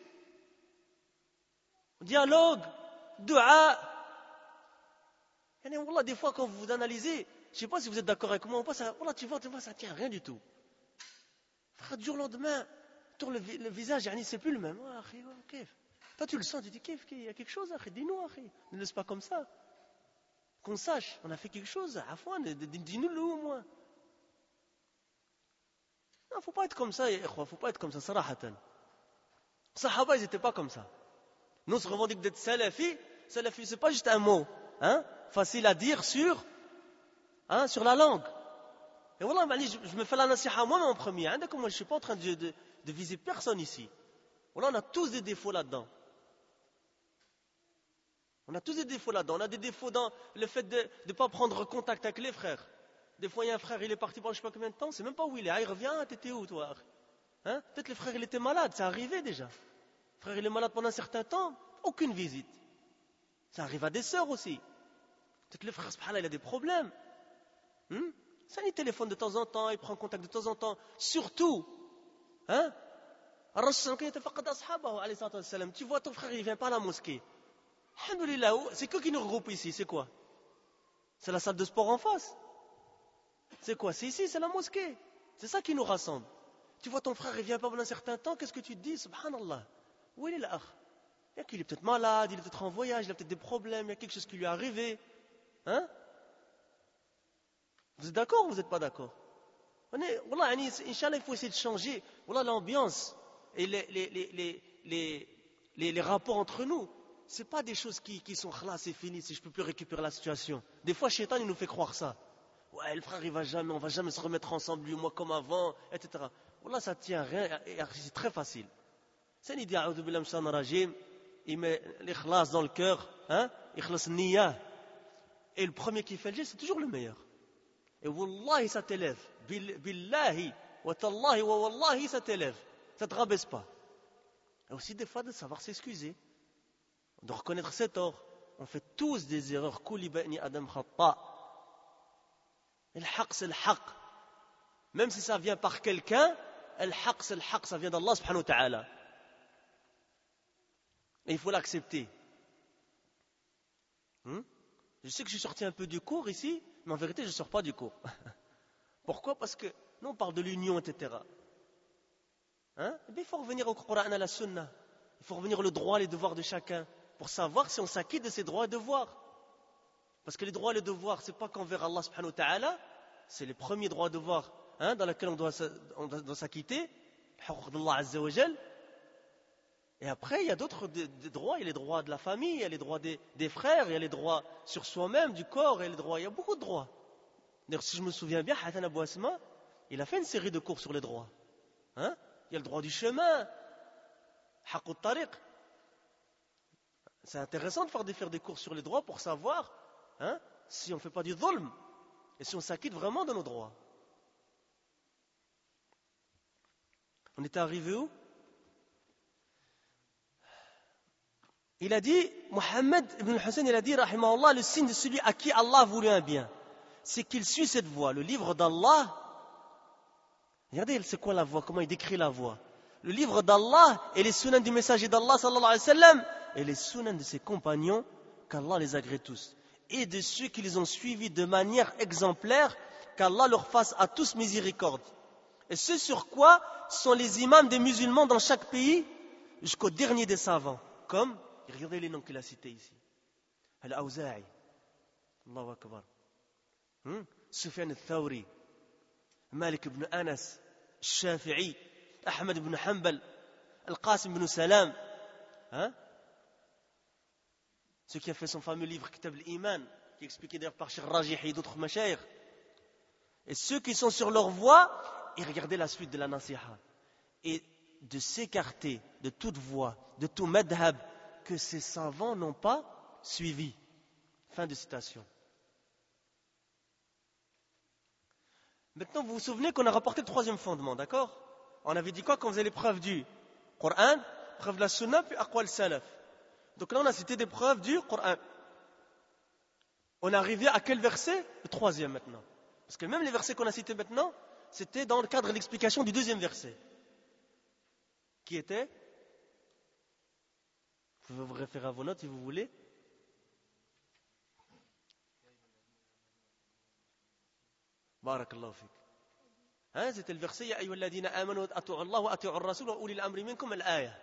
Dialogue, dua. Wallah, des fois, quand vous vous analysez, je ne sais pas si vous êtes d'accord avec moi ou pas, ça, wallah, tu vois, tu vois, ça ne tient à rien du tout. Frère, du jour au lendemain, tourne le, le visage, c'est plus le même. Ah, toi, tu le sens, tu dis, il y a quelque chose, dis-nous, ne laisse pas comme ça. Qu'on sache, on a fait quelque chose, afouan, dis-nous-le au moins. Non, il ne faut pas être comme ça, il ne faut pas être comme ça, sarahatan. Sahaba, ils n'étaient pas comme ça. Nous, on se revendique d'être salafi. Salafi, ce n'est pas juste un mot, hein, facile à dire sur, hein, sur la langue. Et voilà, je, je me fais la nasiha moi-même en premier. Hein, moi, je ne suis pas en train de, de, de viser personne ici. Voilà, on a tous des défauts là-dedans. On a tous des défauts là-dedans. On a des défauts dans le fait de ne pas prendre contact avec les frères. Des fois, il y a un frère, il est parti pendant je ne sais pas combien de temps, c'est même pas où il est. Ah, il revient, t'étais où, toi? Hein? Peut-être le frère, il était malade, ça arrivait déjà. Le frère, il est malade pendant un certain temps, aucune visite. Ça arrive à des sœurs aussi. Peut-être le frère, subhanallah, il a des problèmes. Hmm? Ça, il téléphone de temps en temps, il prend contact de temps en temps. Surtout, hein? Tu vois, ton frère, il ne vient pas à la mosquée. Alhamdulillah, c'est quoi qui nous regroupe ici? C'est quoi? C'est la salle de sport en face. C'est quoi? C'est ici, c'est la mosquée. C'est ça qui nous rassemble. Tu vois ton frère, il vient pas pendant un certain temps, qu'est-ce que tu te dis? Subhanallah. Où il est là? Il est peut-être malade, il est peut-être en voyage, il a peut-être des problèmes, il y a quelque chose qui lui est arrivé. Hein? Vous êtes d'accord ou vous n'êtes pas d'accord? Wallah, Inch'Allah, il faut essayer de changer. Wallah, l'ambiance et les, les, les, les, les, les, les rapports entre nous. Ce n'est pas des choses qui, qui sont khlas, c'est fini, si je ne peux plus récupérer la situation. Des fois, Shaitan, il nous fait croire ça. Ouais, le frère, il va jamais, on ne va jamais se remettre ensemble, lui et moi, comme avant, et cetera. Wallah, ça ne tient à rien, c'est très facile. C'est une idée, a'udhu billah min rajim, il met l'ikhlas dans le cœur, hein, ikhlas niya. Et le premier qui fait le geste, c'est toujours le meilleur. Et wallahi, ça t'élève. Billahi, wa tallahi, wa wallahi, ça t'élève. Ça ne te rabaisse pas. Et aussi, des fois, de savoir s'excuser. De reconnaître ses torts. On fait tous des erreurs. Kuli ba'ni adam khatta. Et le haq, c'est le haq. Même si ça vient par quelqu'un, le haq, c'est le haq, ça vient d'Allah subhanahu wa ta'ala. Et il faut l'accepter. Hmm? Je sais que je suis sorti un peu du cours ici, mais en vérité, je ne sors pas du cours. Pourquoi? Parce que nous, on parle de l'union, et cetera. Hein? Et bien, il faut revenir au Coran, à la Sunna. Il faut revenir au droit et les devoirs de chacun. Pour savoir si on s'acquitte de ses droits et devoirs. Parce que les droits et les devoirs, ce n'est pas qu'envers Allah subhanahu wa ta'ala, c'est les premiers droits et devoirs, hein, dans lesquels on doit, on doit s'acquitter, le haqq d'Allah azza wa jal. Et après, il y a d'autres des, des droits, il y a les droits de la famille, il y a les droits des, des frères, il y a les droits sur soi-même, du corps, il y a les droits, il y a beaucoup de droits. D'ailleurs, si je me souviens bien, Hassan Abou Asma, il a fait une série de cours sur les droits. Hein? Il y a le droit du chemin, haqq al-tariq. C'est intéressant de faire des, faire des cours sur les droits pour savoir, hein, si on ne fait pas du dhulm et si on s'acquitte vraiment de nos droits. On était arrivé où? Il a dit, Mohammed ibn Hussein, il a dit, rahimahullah, le signe de celui à qui Allah a voulu un bien, c'est qu'il suit cette voie, le livre d'Allah. Regardez, c'est quoi la voie, comment il décrit la voie. Le livre d'Allah et les sunans du messager d'Allah, sallallahu alayhi wa sallam, et les sunans de ses compagnons, qu'Allah les agrée tous. Et de ceux qui les ont suivis de manière exemplaire, qu'Allah leur fasse à tous miséricorde. Et ce sur quoi sont les imams des musulmans dans chaque pays, jusqu'au dernier des savants, comme... Regardez les noms qu'il a cités ici. Al-Awza'i. Allahu Akbar. Hmm? Sufyan al-Thawri. Malik ibn Anas. Shafi'i. Ahmad ibn Hanbal. Al-Qasim ibn Salam. Hein? Ce qui a fait son fameux livre Kitab al-Iman, qui est expliqué d'ailleurs par Cheikh Rajih et d'autres mashayikh. Et ceux qui sont sur leur voie, et regardez la suite de la nasiha. Et de s'écarter de toute voie, de tout madhab que ces savants n'ont pas suivi. Fin de citation. Maintenant, vous vous souvenez qu'on a rapporté le troisième fondement, d'accord? On avait dit quoi quand on faisait les preuves du Coran, preuve de la Sunna, puis Aqwal Salaf. Donc là, on a cité des preuves du Coran. On est arrivé à quel verset? Le troisième maintenant. Parce que même les versets qu'on a cités maintenant, c'était dans le cadre de l'explication du deuxième verset. Qui était? Vous pouvez vous référer à vos notes si vous voulez. Barakallahu fik. Hein, c'était le verset Ya ayyuha alladhina amanu ati'u Allah wa ati'u ar-rasul wa ulil amri minkum al-aya.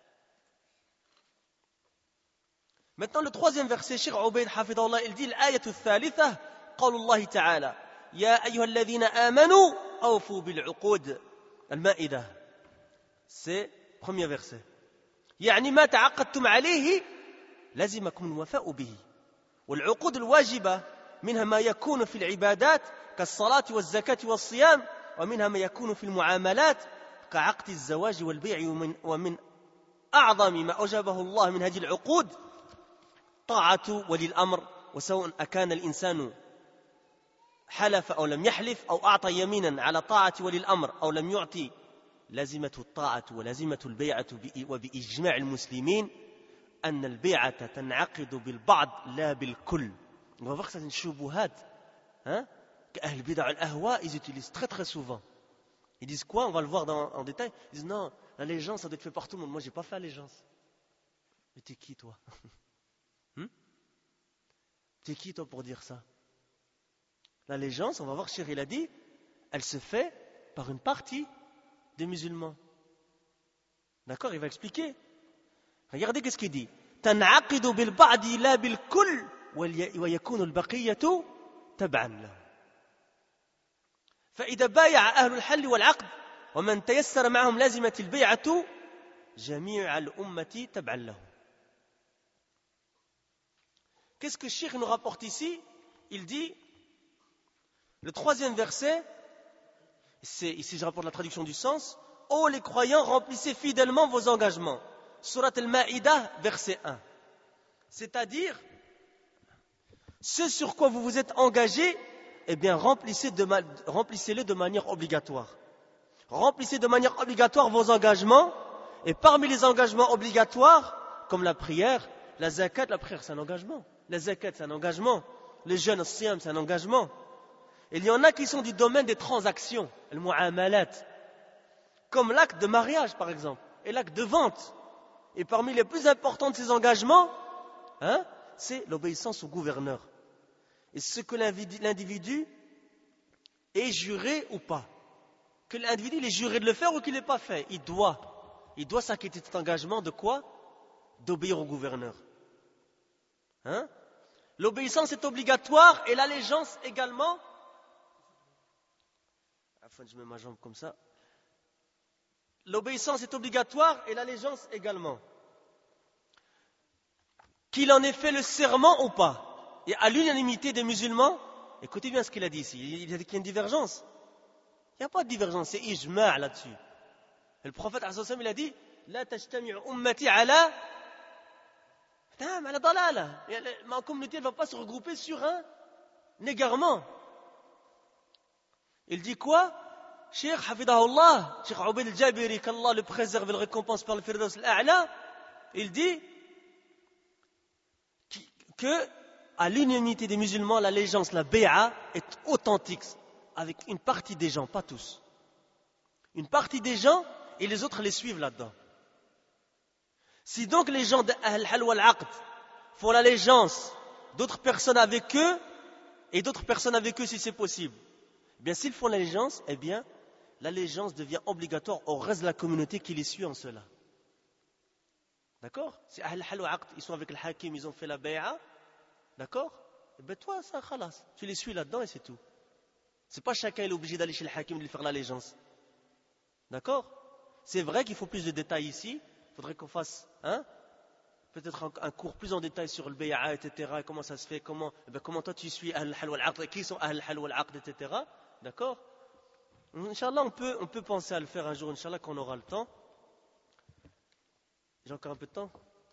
Maintenant le troisième verset, Cheikh Ubayd hafidahullah, il dit l'ayatu thalitha, qawlullah ta'ala Ya ayyuha alladhina amanu awfu bil 'uqud. Al-Ma'idah. C'est premier verset. يعني ما تعقدتم عليه لازمكم الوفاء به. والعقود الواجبة منها ما يكون في العبادات كالصلاة والزكاة والصيام ومنها ما يكون في المعاملات كعقد الزواج والبيع ومن, ومن أعظم ما أوجبه الله من هذه العقود طاعة ولي الأمر وسواء أكان الإنسان حلف أو لم يحلف أو أعطى يمينا على طاعة ولي الأمر أو لم يعطي لازمة الطاعة ولازمة البيعة وبإجماع المسلمين أن البيعة تنعقد بالبعض لا بالكل. On va voir que c'est une choubuhat. Hein? Qu'Ahl Bid'a al-Ahwa, ils utilisent très très souvent. Ils disent quoi? On va le voir dans, en détail. Ils disent non, l'allégeance, ça doit être fait par tout le monde. Moi, j'ai pas fait allégeance. Mais t'es qui, toi? hmm? T'es qui, toi, pour dire ça? L'allégeance, on va voir, Cheikh, il a dit, elle se fait par une partie des musulmans. D'accord? Il va expliquer. Regardez qu'est-ce qu'il dit. تنعقد بالبعض لا بالكل ويكون البقية تبعا له. فإذا بايع أهل الحل والعقد ومن تيسر معهم لازمة البيعة جميع الأمة تبعا له. Qu'est-ce que le Cheikh nous rapporte ici? Il dit, le troisième verset, c'est, ici je rapporte la traduction du sens, ô les croyants, remplissez fidèlement vos engagements. Surat al-Ma'idah, verset un. C'est-à-dire, ce sur quoi vous vous êtes engagés, eh bien, remplissez de ma... remplissez-le de manière obligatoire. Remplissez de manière obligatoire vos engagements, et parmi les engagements obligatoires, comme la prière, la zakat, la prière c'est un engagement, la zakat c'est un engagement, les jeûnes, le siyam c'est un engagement. Il y en a qui sont du domaine des transactions, le mu'amalat, comme l'acte de mariage par exemple, et l'acte de vente. Et parmi les plus importants de ces engagements, hein, c'est l'obéissance au gouverneur. Et ce que l'individu est juré ou pas. Que l'individu est juré de le faire ou qu'il ne l'ait pas fait. Il doit. Il doit s'acquitter de cet engagement de quoi? D'obéir au gouverneur. Hein? L'obéissance est obligatoire et l'allégeance également. Enfin, je mets ma jambe comme ça. L'obéissance est obligatoire et l'allégeance également. Qu'il en ait fait le serment ou pas. Et à l'unanimité des musulmans, écoutez bien ce qu'il a dit ici, il a dit qu'il y a une divergence. Il n'y a pas de divergence, c'est ijma' là-dessus. Et le prophète, il a dit, La tajtami'u ummati ala, ala dalala. Ma communauté ne va pas se regrouper sur un égarement. Il dit quoi? Cheikh Hafidahullah, Cheikh Ubayd al-Jabiri, qu'Allah le préserve et le récompense par le Firdaus al-A'la, il dit que à l'unanimité des musulmans, l'allégeance, la bay'a est authentique avec une partie des gens, pas tous. Une partie des gens et les autres les suivent là-dedans. Si donc les gens d'Ahl wal Aqd font l'allégeance d'autres personnes avec eux et d'autres personnes avec eux si c'est possible, eh bien s'ils font l'allégeance, eh bien l'allégeance devient obligatoire au reste de la communauté qui les suit en cela. D'accord? Si Ahl wal Aqd, ils sont avec le Hakim, ils ont fait la bay'a, d'accord? Eh bien toi, ça, khalas, tu les suis là-dedans et c'est tout. C'est pas chacun est obligé d'aller chez le Hakim et de faire l'allégeance. D'accord? C'est vrai qu'il faut plus de détails ici. Il faudrait qu'on fasse hein, peut-être un, un cours plus en détail sur le bay'a, et cetera. Et comment ça se fait, comment, eh bien, comment toi tu suis Ahl al-Hal wal-Aqd, qui sont Ahl al-Hal wal-Aqd, et cetera. D'accord? Inch'Allah, on peut, on peut penser à le faire un jour, Inch'Allah, quand on aura le temps. J'ai encore un peu de temps?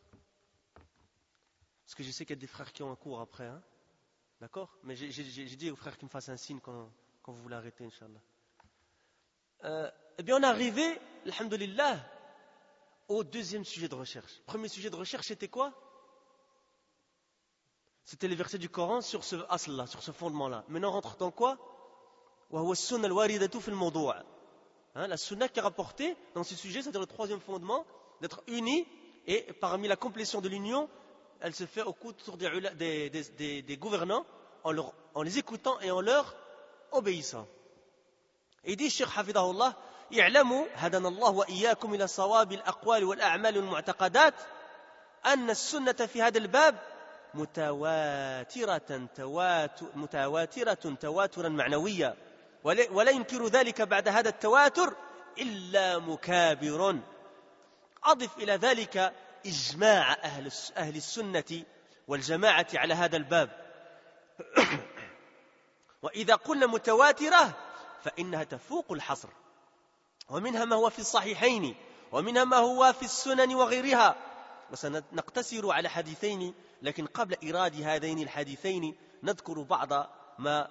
Parce que je sais qu'il y a des frères qui ont un cours après. Hein? D'accord? Mais j'ai, j'ai, j'ai dit aux frères qu'ils me fassent un signe quand, quand vous voulez arrêter, Inch'Allah. Euh, eh bien, on est arrivé, alhamdulillah, au deuxième sujet de recherche. Premier sujet de recherche, c'était quoi? C'était les versets du Coran sur ce asl-là, sur ce fondement-là. Maintenant, on rentre dans quoi? Hein, la sunna qui est rapportée dans ce sujet, c'est-à-dire le troisième fondement, d'être unis, et parmi la complétion de l'union, elle se fait au cours des, des, des, des, des gouvernants, en, leur, en les écoutant et en leur obéissant. Et il dit, Cheikh Hafidahullah, اعلموا هدانا الله وإياكم إلى صواب الأقوال والأعمال والمعتقدات أن السنة في هذا الباب متواترة متواترة تواترا معنويا ولا ينكر ذلك بعد هذا التواتر إلا مكابر. أضف إلى ذلك إجماع أهل أهل السنة والجماعة على هذا الباب. وإذا قلنا متواترة فإنها تفوق الحصر. ومنها ما هو في الصحيحين ومنها ما هو في السنن وغيرها. وسنقتصر على حديثين لكن قبل إيراد هذين الحديثين نذكر بعض ما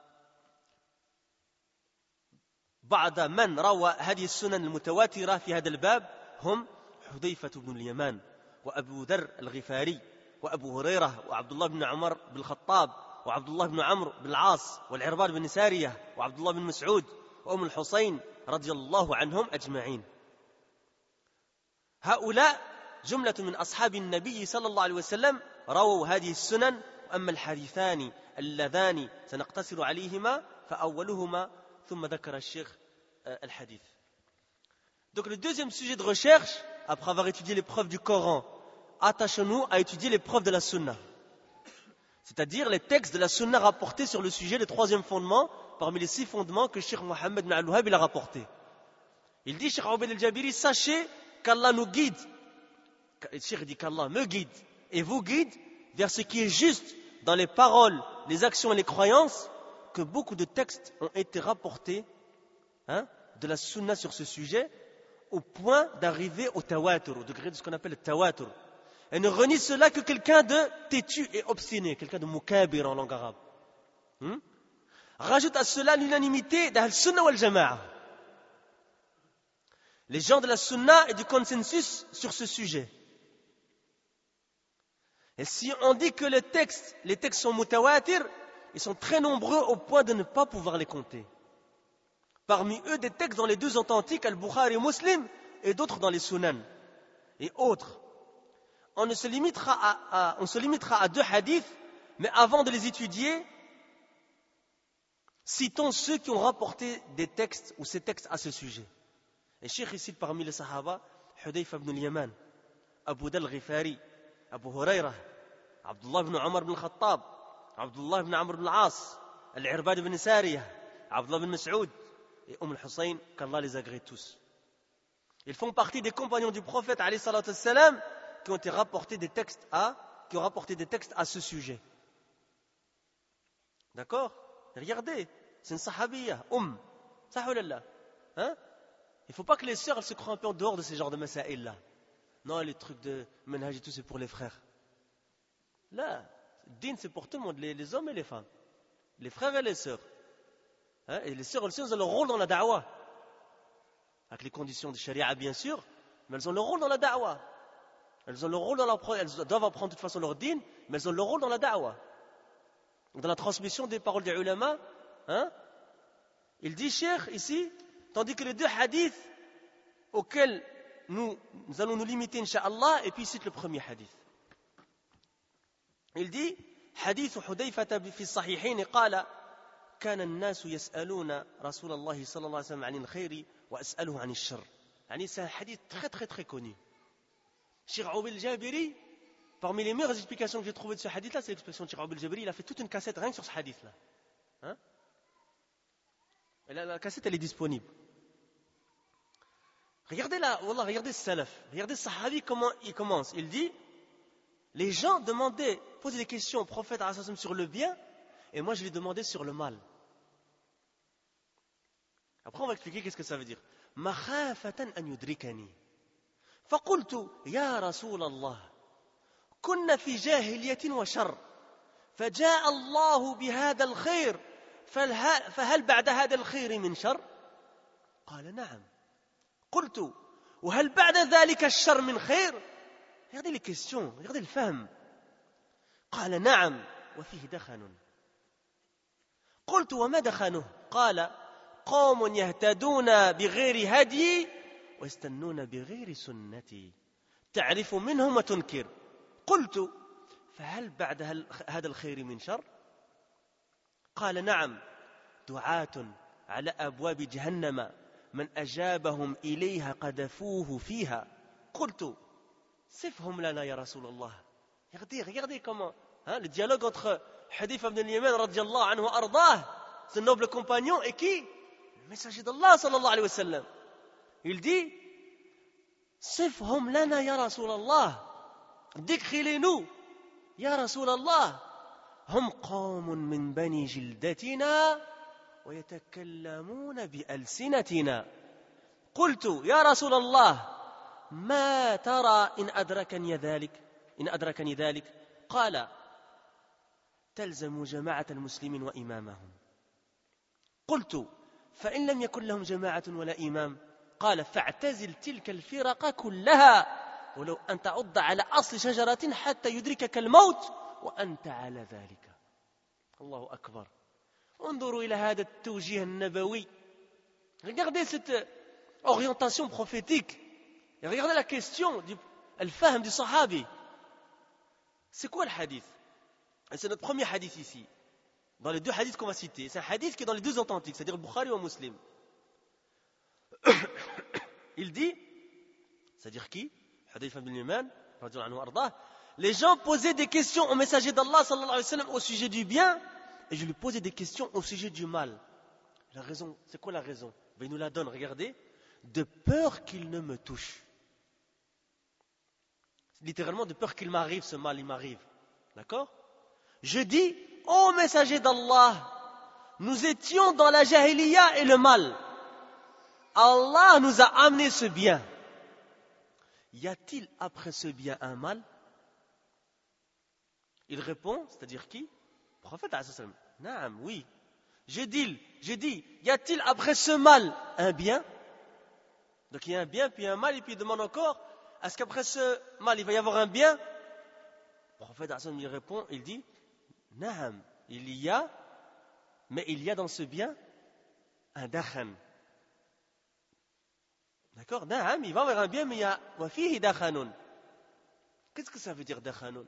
بعض من روى هذه السنن المتواترة في هذا الباب هم حذيفة بن اليمان وأبو ذر الغفاري وأبو هريرة وعبد الله بن عمر بن الخطاب وعبد الله بن عمرو بن العاص والعرباد بن سارية وعبد الله بن مسعود وأم الحسين رضي الله عنهم أجمعين. هؤلاء جملة من أصحاب النبي صلى الله عليه وسلم رووا هذه السنن. أما الحديثان اللذان سنقتصر عليهما فأولهما ثم ذكر الشيخ الحديث. Donc le deuxième sujet de recherche, après avoir étudié les preuves du Coran, attachons-nous à étudier les preuves de la Sunna. C'est-à-dire les textes de la Sunna rapportés sur le sujet, le troisième fondement, parmi les six fondements que Cheikh Mohammed bin Al-Wahhab il a rapporté. Il dit, Cheikh Ubayd al-Jabiri, sachez qu'Allah nous guide. Le Cheikh dit qu'Allah me guide et vous guide vers ce qui est juste dans les paroles, les actions et les croyances, que beaucoup de textes ont été rapportés hein, de la Sunna sur ce sujet, au point d'arriver au tawatur, au degré de ce qu'on appelle le tawatur. Et ne renie cela que quelqu'un de têtu et obstiné, quelqu'un de mukabir en langue arabe. Hmm? Rajoute à cela l'unanimité d'Ahl Sunna wal Jama'a. Les gens de la Sunna et du consensus sur ce sujet. Et si on dit que les textes, les textes sont mutawatir, ils sont très nombreux au point de ne pas pouvoir les compter. Parmi eux, des textes dans les deux authentiques, Al-Bukhari et Muslim, et d'autres dans les Sunan, et autres. On, ne se limitera à, à, on se limitera à deux hadiths, mais avant de les étudier, citons ceux qui ont rapporté des textes ou ces textes à ce sujet. Et Cheikh ici parmi les Sahaba, Hudayfa ibn al-Yaman, Abu Dhal al-Ghifari, Abu Hurayra, Abdullah ibn Umar ibn al-Khattab, Abdullah ibn Amr ibn al-As, Al-Irbad ibn Sariyah, Abdullah ibn Mas'ud et Umm al-Husayn, qu'Allah les agrée tous. Ils font partie des compagnons du prophète alayhi salatu wassalam, qui ont été rapportés des textes à, qui ont rapporté des textes à ce sujet. D'accord? Regardez, c'est une sahabiyya, Umm, sahaballah. Hein? Il ne faut pas que les sœurs se croient un peu en dehors de ces genres de masaïl-là. Non, les trucs de manhaj et tout, c'est pour les frères. Là, din, c'est pour tout le monde, les, les hommes et les femmes. Les frères et les sœurs. Hein? Et les sœurs aussi, elles ont leur rôle dans la da'wah. Avec les conditions de sharia, bien sûr, mais elles ont leur rôle dans la da'wah. Elles ont leur rôle dans la, elles doivent apprendre de toute façon leur din, mais elles ont leur rôle dans la da'wah. Dans la transmission des paroles des ulama, hein? Il dit, Cheikh, ici, tandis que les deux hadiths auxquels nous, nous allons nous limiter, incha'Allah, et puis il cite le premier hadith. Il dit, hadith Hudayfata fi sahihayn qala كان الناس يسألون رسول الله صلى الله عليه وسلم عن الخير وأسأله عن الشر. يعني c'est un hadith très très très connu. Cheikh Ubayd al-Jabiri, parmi les meilleures explications que j'ai trouvées de ce hadith-là, c'est l'expression de Cheikh Ubayd al-Jabiri. Il a fait toute une cassette rien que sur ce hadith-là. Hein? Et la, la cassette, elle est disponible. Regardez là, wallah, regardez ce salaf. Regardez ce sahabi, comment il commence. Il dit, Les gens demandaient, posaient des questions au prophète sur le bien, et moi je lui demandais sur le mal. Après on va expliquer qu'est-ce que ça veut dire. مخافة أن يدركني فقلت يا رسول الله كنا في جاهلية وشر فجاء الله بهذا الخير فهل بعد هذا الخير من شر؟ قال نعم. قلت وهل بعد ذلك الشر من خير؟ Regardez les questions, regardez le fahm. قال نعم وفيه دخن. قلت وما دخنه؟ قال قوم يهتدون بغير هدي ويستنون بغير سنتي تعرف منهم وتنكر. قلت فهل بعد هذا الخير من شر؟ قال نعم دعاة على أبواب جهنم من أجابهم إليها قذفوه فيها. قلت صفهم لنا يا رسول الله. Regardez, regardez comment hein, le dialogue entre Hudayfa ibn al-Yaman radiyallahu anhu wa ardah, ce noble compagnon, et qui? Le messager d'Allah sallallahu alayhi wa sallam. Il dit صفهم لنا يا رسول الله. décris-les-nous يا رسول الله. هم قوم من بني جلدتنا ويتكلمون بألسنتنا. قلت يا رسول الله ما ترى إن أدركني ذلك إن أدركني ذلك؟ قال تلزم جماعة المسلمين وإمامهم. قلت فإن لم يكن لهم جماعة ولا إمام؟ قال فاعتزل تلك الفرق كلها ولو أن تعض على أصل شجرة حتى يدركك الموت وأنت على ذلك. الله أكبر. انظروا إلى هذا التوجيه النبوي. Regardez cette orientation prophétique. Et regardez la question du al-fahm du sahabi. C'est quoi le hadith? Et c'est notre premier hadith ici. Dans les deux hadiths qu'on va citer. C'est un hadith qui est dans les deux authentiques, c'est-à-dire Bukhari ou Muslim. Il dit, c'est-à-dire qui? Hudayfa ibn al-Yaman, radiyallahu anhu ardah. Les gens posaient des questions au messager d'Allah sallallahu alayhi wa sallam au sujet du bien, et je lui posais des questions au sujet du mal. La raison, c'est quoi la raison? Ben, il nous la donne, regardez. De peur qu'il ne me touche. Littéralement, de peur qu'il m'arrive, ce mal, il m'arrive. D'accord? Je dis, ô messager d'Allah, nous étions dans la jahiliya et le mal. Allah nous a amené ce bien. Y a-t-il après ce bien un mal? Il répond, c'est-à-dire qui? Le prophète alayhi salam. Naam, oui. Je dis, je dis, y a-t-il après ce mal un bien? Donc il y a un bien, puis un mal, et puis il demande encore, est-ce qu'après ce mal, il va y avoir un bien? Le prophète alayhi salam, il répond, il dit, Naam, il y a, mais il y a dans ce bien un dakhan. D'accord? Naam, il va y avoir un bien, mais il y a wa fihi dakhanun. Qu'est-ce que ça veut dire dakhanun?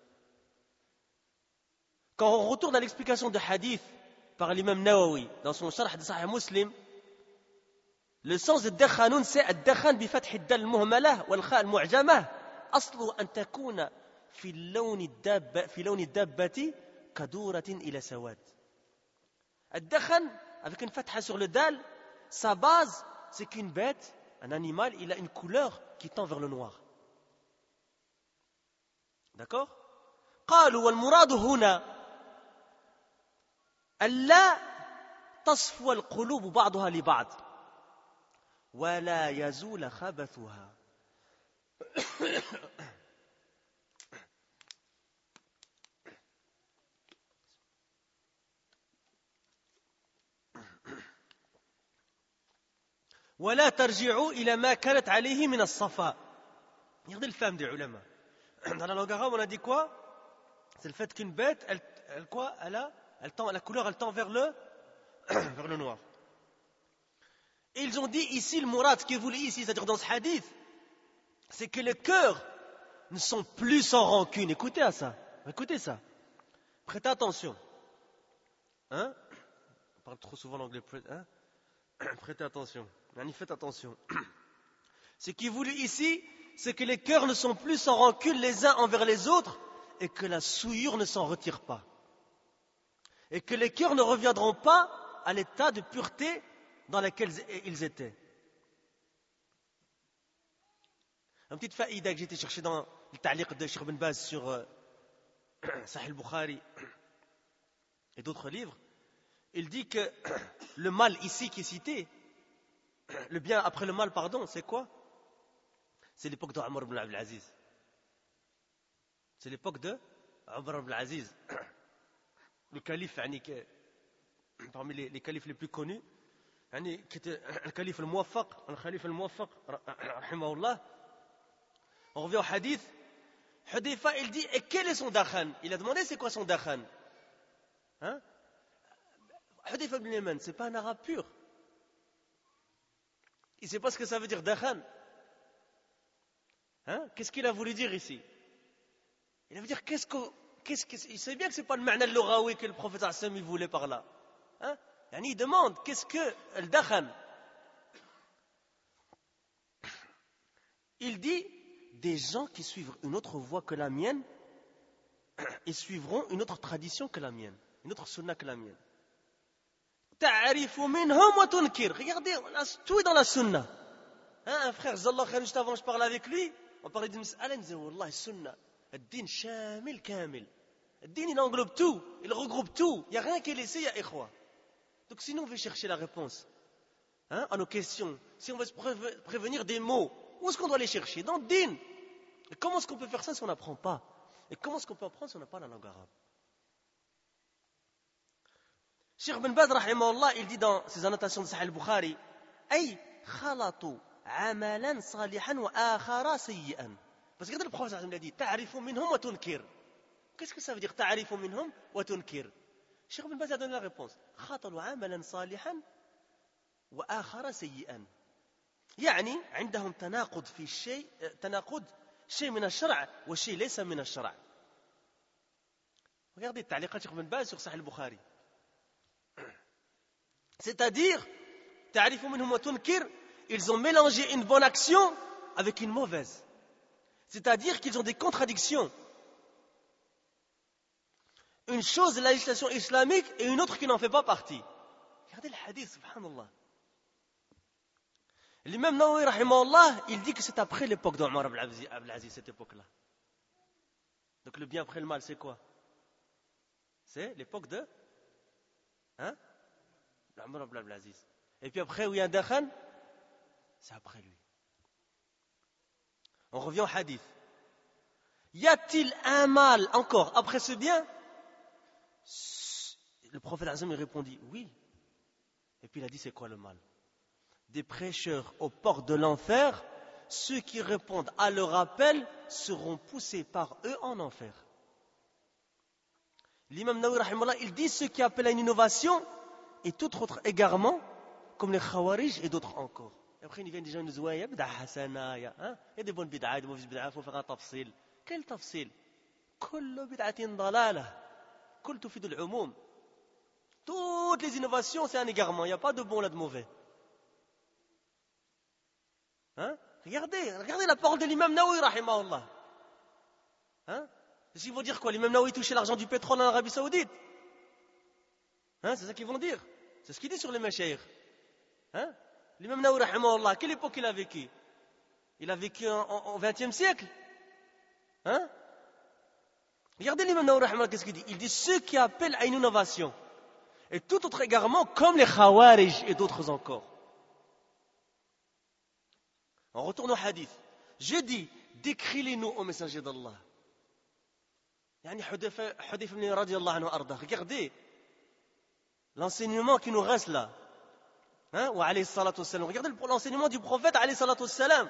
Quand on retourne à l'explication de hadith par l'imam Nawawi dans son sharh de Sahih Muslim, le sens de dakhanun c'est ad-dakhan bi fath ad-dal al-muhmalah wal kha al-mu'jamah aslu an takuna fi lawn ad-dabba fi lawn ad-dabbati kaduratin ila sawad. Ad-dakhan avec une fatha sur le dal, sa base c'est qu'une bête, un animal, il a une couleur qui tend vers le noir. D'accord? قالوا والمراد هنا ألا تصفو القلوب بعضها لبعض ولا يزول خبثها. ولا ترجعوا إلى ما كانت عليه من الصفاء. Regardez le femme des ulama. Dans la langue arabe, on a dit quoi? C'est le fait qu'une bête, elle, elle quoi? Elle a, elle tend, la couleur, elle tend vers le, vers le noir. Et ils ont dit ici, le mourad, ce qui est voulu ici, c'est-à-dire dans ce hadith, c'est que les cœurs ne sont plus sans rancune. Écoutez à ça. Écoutez ça. Prêtez attention. Hein? On parle trop souvent l'anglais. Hein? Prêtez attention. Faites attention. Ce qui est voulu ici, c'est que les cœurs ne sont plus sans rancune les uns envers les autres et que la souillure ne s'en retire pas. Et que les cœurs ne reviendront pas à l'état de pureté dans lequel ils étaient. Une petite faïda que j'ai été chercher dans le ta'liq de Cheikh Ben Baz sur euh, Sahih al-Bukhari et d'autres livres, il dit que le mal ici qui est cité, le bien après le mal, pardon, c'est quoi? C'est l'époque de Omar ibn Abdel Aziz. C'est l'époque de Omar ibn Aziz, le calife, parmi les, les califes les plus connus, qui était le calife al-Muwaffaq, le calife al-Muwaffaq, rahimahullah. On revient au hadith. Hudayfa, il dit, et quel est son dakhan? Il a demandé c'est quoi son dakhan? Hein? Hudayfa ibn Yaman, c'est pas un arabe pur. Il ne sait pas ce que ça veut dire dakhan. Hein? Qu'est-ce qu'il a voulu dire ici? Il veut dire qu'est-ce que, qu'est-ce que, il sait bien que c'est pas le ma'na al-lughawi que le prophète sallallahu alayhi wa sallam il voulait par là. Hein? Yani il demande qu'est-ce que le dakhan? Il dit des gens qui suivent une autre voie que la mienne, ils suivront une autre tradition que la mienne, une autre sunna que la mienne. Ta'arifu minhum wa tunkir. Regardez, tout est dans la sunna. Hein, un frère, Zallah Khan, juste avant je parlais avec lui, on parlait d'une mas'ala, il me disait, Wallah, sunna, ad-din shamil kamil. Ad-din, il englobe tout, il regroupe tout, il n'y a rien qui est laissé, il y a ikhwa. Donc si nous on veut chercher la réponse hein, à nos questions, si on veut se prévenir des mots, où est-ce qu'on doit les chercher? Dans le din. Et comment est-ce qu'on peut faire ça si on n'apprend pas? Et comment est-ce qu'on peut apprendre si on n'a pas la langue arabe? Cheikh Ben Baz, rahimahullah, il dit dans ses annotations de Sahih al-Bukhari, ay khalatu amalan salihan wa akhara sayyi'an. Parce que le prophète il a dit, ta'arifu minhum wa tunkir. Qu'est-ce que ça veut dire, ta'arifu minhum wa tunkir? Cheikh Ben Baz a donné la réponse. خاطروا عملا صالحا وآخر سيئا. يعني عندهم تناقض في الشيء تناقض شيء من الشرع وشيء ليس من الشرع. Regardez التعليقات Cheikh Ben Baz sur Sahih al-Bukhari. C'est-à-dire, تعرف منهم وتنكر, ils ont mélangé une bonne action avec une mauvaise. C'est-à-dire qu'ils ont des contradictions. Une chose, la législation islamique, et une autre qui n'en fait pas partie. Regardez le hadith, subhanallah. L'imam Nawawi, rahimahullah, il dit que c'est après l'époque d'Omar ibn Abdel Aziz, cette époque-là. Donc le bien après le mal, c'est quoi? C'est l'époque de hein, Omar ibn Abdel Aziz. Et puis après, où il y a un dakhan, c'est après lui. On revient au hadith. Y a-t-il un mal encore après ce bien? Le prophète Azam lui répondit oui. Et puis il a dit c'est quoi le mal? Des prêcheurs aux portes de l'enfer, ceux qui répondent à leur appel seront poussés par eux en enfer. L'imam Nawawi rahimahullah, il dit ceux qui appellent à une innovation et tout autre égarement, comme les khawarij et d'autres encore. Et après ils viennent des gens nous disent ouais, il y a bid'a hasana, il y a des bonnes bid'a, des mauvaises bid'a, il faut faire un tafsil. Quel tafsil? Kullu bid'atin dalalah. Toutes les innovations, c'est un égarement. Il n'y a pas de bon là de mauvais. Hein? Regardez, regardez la parole de l'imam Nawawi, rahimahullah. Hein? Est-ce qu'ils vont dire quoi? L'imam Nawawi touchait l'argent du pétrole en Arabie Saoudite? Hein? C'est ça qu'ils vont dire. C'est ce qu'il dit sur les mashayikh. Hein? L'imam Nawawi, rahimahullah, à quelle époque il a vécu? Il a vécu au vingtième siècle? Hein? Regardez l'imam Nawawi, qu'est-ce qu'il dit? Il dit ceux qui appellent à une innovation et tout autre égarement comme les khawarij et d'autres encore. On retourne au hadith. Je dis, décris-les-nous au messager d'Allah. Yani Hudayfa ibn radiyallahu anhu arda. Regardez l'enseignement qui nous reste là. Hein? Wa alayhi salatu wassalam. Regardez l'enseignement du prophète alayhi salatu wassalam.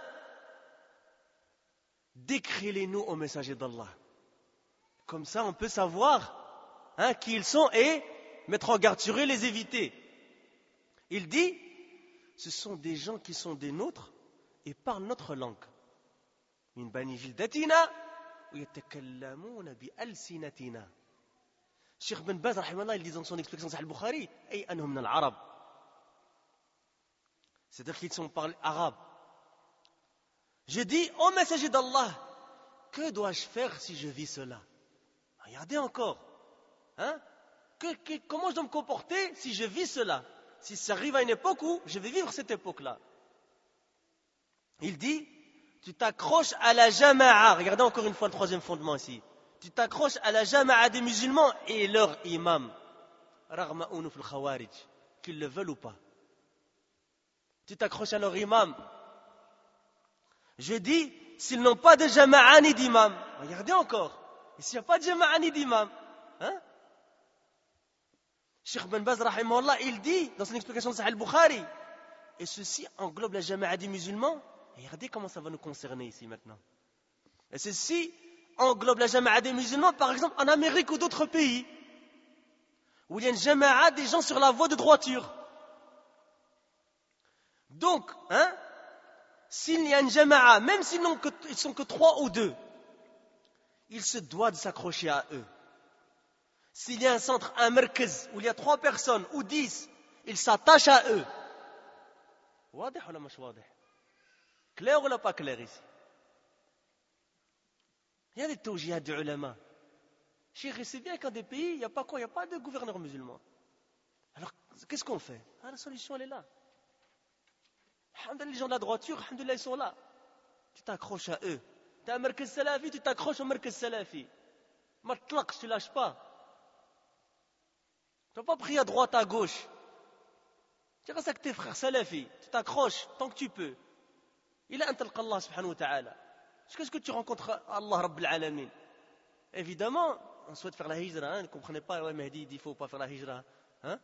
Décris-les-nous au messager d'Allah. Comme ça, on peut savoir hein, qui ils sont et mettre en garde sur eux, les éviter. Il dit, ce sont des gens qui sont des nôtres et parlent notre langue. Min bani jildatina wa yatakallamuna bi alsinatina. Cheikh Ben Baz, rahimahullah, il dit dans son explication de Sahih al-Bukhari, ay anhum min al-arab. C'est-à-dire qu'ils sont parlés arabes. Je dis, ô messager d'Allah, que dois-je faire si je vis cela? Regardez encore. Hein? Que, que, comment je dois me comporter si je vis cela? Si ça arrive à une époque où je vais vivre cette époque-là. Il dit, tu t'accroches à la jama'a. Regardez encore une fois le troisième fondement ici. tu t'accroches à la jama'a des musulmans et leur imam, raghma unuf al-khawarij, qu'ils le veulent ou pas. Tu t'accroches à leur imam. Je dis, s'ils n'ont pas de jama'a ni d'imam, regardez encore, et s'il n'y a pas de jama'a ni d'imam, hein? Cheikh Ben Baz, rahimahullah, il dit, dans son explication de Sahih al-Bukhari, et ceci englobe la jama'a des musulmans, et regardez comment ça va nous concerner ici maintenant. Et ceci englobe la jama'a des musulmans, par exemple, en Amérique ou d'autres pays, où il y a une jama'a des gens sur la voie de droiture. Donc, hein, s'il y a une jama'a, même s'ils n'ont que, ils sont que trois ou deux, il se doit de s'accrocher à eux. S'il y a un centre, un merkez, où il y a trois personnes ou dix, il s'attache à eux. واضح ولا مش واضح? Clair ou pas clair ici? Il y a des tawjihats de ulama. Cheikh, c'est bien qu'en des pays, il n'y a pas quoi? Il n'y a pas de gouverneur musulman. Alors, qu'est-ce qu'on fait? Ah, la solution, elle est là. Alhamdulillah, les gens de la droiture, alhamdulillah, ils sont là. Tu t'accroches à eux. Tu as un merkez salafi, tu t'accroches au merkez salafi. Matlaq, tu ne lâches pas. Tu ne vas pas prier à droite, à gauche. Tu restes avec tes frères salafi. Tu t'accroches tant que tu peux. Il a antalqa Allah subhanahu wa ta'ala. Qu'est-ce que tu rencontres Allah Rabbil Alamin? Évidemment, on souhaite faire la hijra. Hein? Ne comprenez pas, ouais, Mehdi dit qu'il ne faut pas faire la hijra. Hein?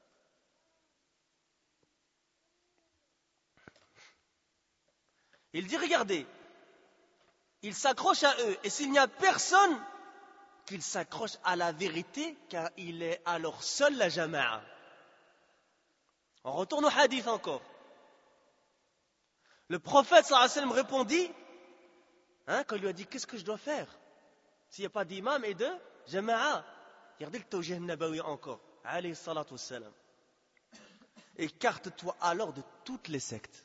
Il dit, regardez, il s'accroche à eux. Et s'il n'y a personne, qu'il s'accroche à la vérité, car il est alors seul la jama'a. On retourne au hadith encore. Le prophète sallallahu alayhi wa sallam répondit, hein, quand il lui a dit, qu'est-ce que je dois faire s'il n'y a pas d'imam et de jama'a? Regardez le tawjih nabawi encore. Alayhi salatu wassalam. Écarte-toi alors de toutes les sectes.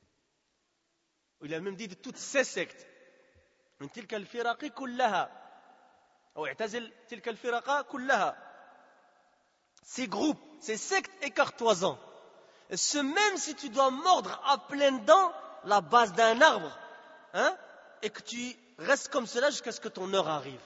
Il a même dit de toutes ces sectes. من تلك الفرق كلها أو اعتزل تلك الفرق كلها. Ces groupes, ces sectes, écarte-toi-en. Et ce même si tu dois mordre à pleines dents la base d'un arbre, hein, et que tu restes comme cela jusqu'à ce que ton heure arrive.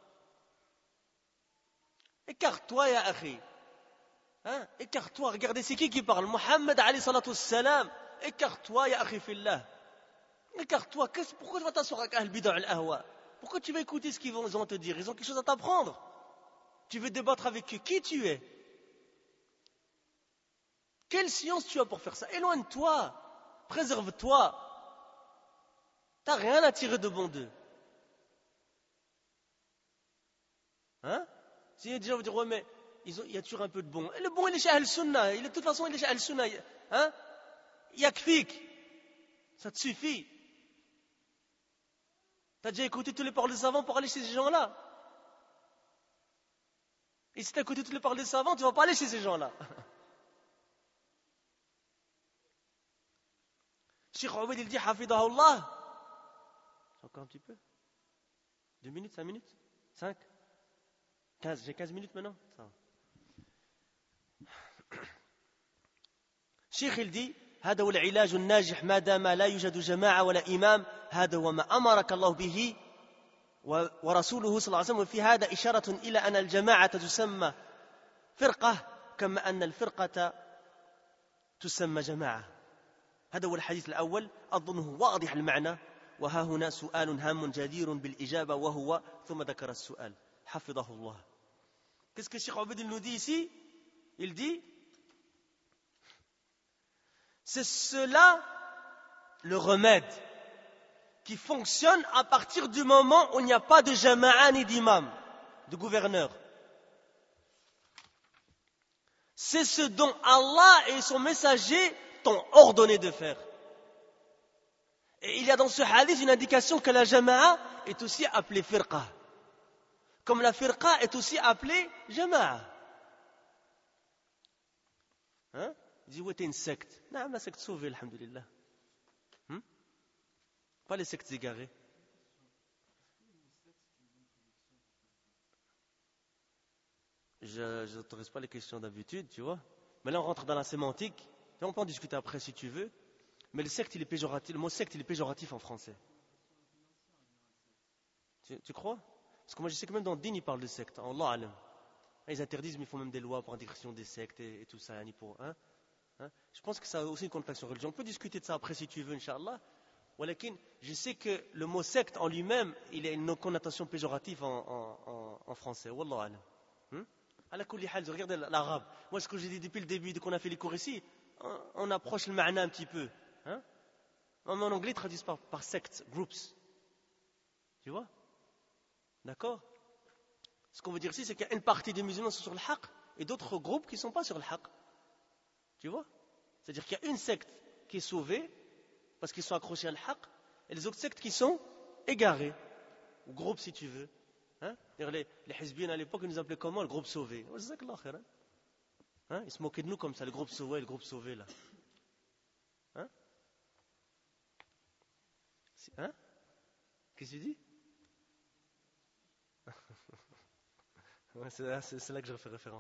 Écarte-toi, ya akhi. Hein, écarte-toi, regardez, c'est qui qui parle? Mohammed alayhi salatu wassalam. Écarte-toi, ya akhi fillah. Écarte-toi. Pourquoi tu vas t'asseoir avec Ahl Bid'a al-Ahwa? Pourquoi tu vas écouter ce qu'ils vont, vont te dire? Ils ont quelque chose à t'apprendre. Tu veux débattre avec eux. Qui tu es? Quelle science tu as pour faire ça? Éloigne-toi. Préserve-toi. Tu n'as rien à tirer de bon d'eux. Hein? Si des gens vous dire, ouais, mais ils ont, il y a toujours un peu de bon. Et le bon, il est chez Ahl-Sunnah. De toute façon, il est chez Ahl-Sunnah. Hein? Yakfik. Ça te suffit. Tu as déjà écouté tous les paroles des savants pour aller chez ces gens-là? Et si tu as écouté toutes les paroles des savants, tu ne vas pas aller chez ces gens-là. Cheikh Obaid, il dit, hafidahullah. Encore un petit peu? Deux minutes, cinq minutes? Cinq? Quinze? J'ai quinze minutes maintenant? Ça va. Cheikh, il dit, هذا هو العلاج الناجح ما دام لا يوجد جماعة ولا إمام هذا هو ما أمرك الله به ورسوله صلى الله عليه وسلم وفي هذا إشارة إلى أن الجماعة تسمى فرقة كما أن الفرقة تسمى جماعة. هذا هو الحديث الأول أظنه واضح المعنى. وها هنا سؤال هام جدير بالإجابة وهو ثم ذكر السؤال حفظه الله. Qu'est-ce que Cheikh Obaid nous dit ici? Il dit, c'est cela le remède qui fonctionne à partir du moment où il n'y a pas de jama'a ni d'imam, de gouverneur. C'est ce dont Allah et son messager t'ont ordonné de faire. Et il y a dans ce hadith une indication que la jama'a est aussi appelée firqa. Comme la firqa est aussi appelée jama'a. Hein? Il dit, ouais, t'es une secte. Non, la secte sauvée, alhamdulillah. Hmm? Pas les sectes égarées. Je n'autorise pas les questions d'habitude, tu vois. Mais là, on rentre dans la sémantique. On peut en discuter après si tu veux. Mais le secte, il est péjoratif. Le mot secte, il est péjoratif en français. Tu, tu crois? Parce que moi je sais que même dans le din, ils parlent de secte. Allah alam. Ils interdisent, mais ils font même des lois pour interdiction des sectes et, et tout ça. Pour, hein, hein. Je pense que ça a aussi une connotation religieuse. On peut discuter de ça après si tu veux, Inch'Allah. Je sais que le mot secte en lui-même, il a une connotation péjorative en, en, en, en français. Wallah alam. Hmm? À la kulli hal, regardez l'arabe. Moi, ce que j'ai dit depuis le début, dès qu'on a fait les cours ici, on, on approche le ma'na un petit peu. Hein? En anglais, ils traduisent par, par sectes, groups. Tu vois? D'accord? Ce qu'on veut dire ici, c'est qu'il y a une partie des musulmans qui sont sur le haqq et d'autres groupes qui ne sont pas sur le haqq. Tu vois? C'est-à-dire qu'il y a une secte qui est sauvée parce qu'ils sont accrochés à le haqq et les autres sectes qui sont égarés. Ou groupes, si tu veux. Hein? Les, les hizbines à l'époque, ils nous appelaient comment? Le groupe sauvé. Hein? Ils se moquaient de nous comme ça, le groupe sauvé, le groupe sauvé là. Hein? Hein? Qu'est-ce que tu dis? Ouais, c'est, là, c'est, c'est là que je fais référence.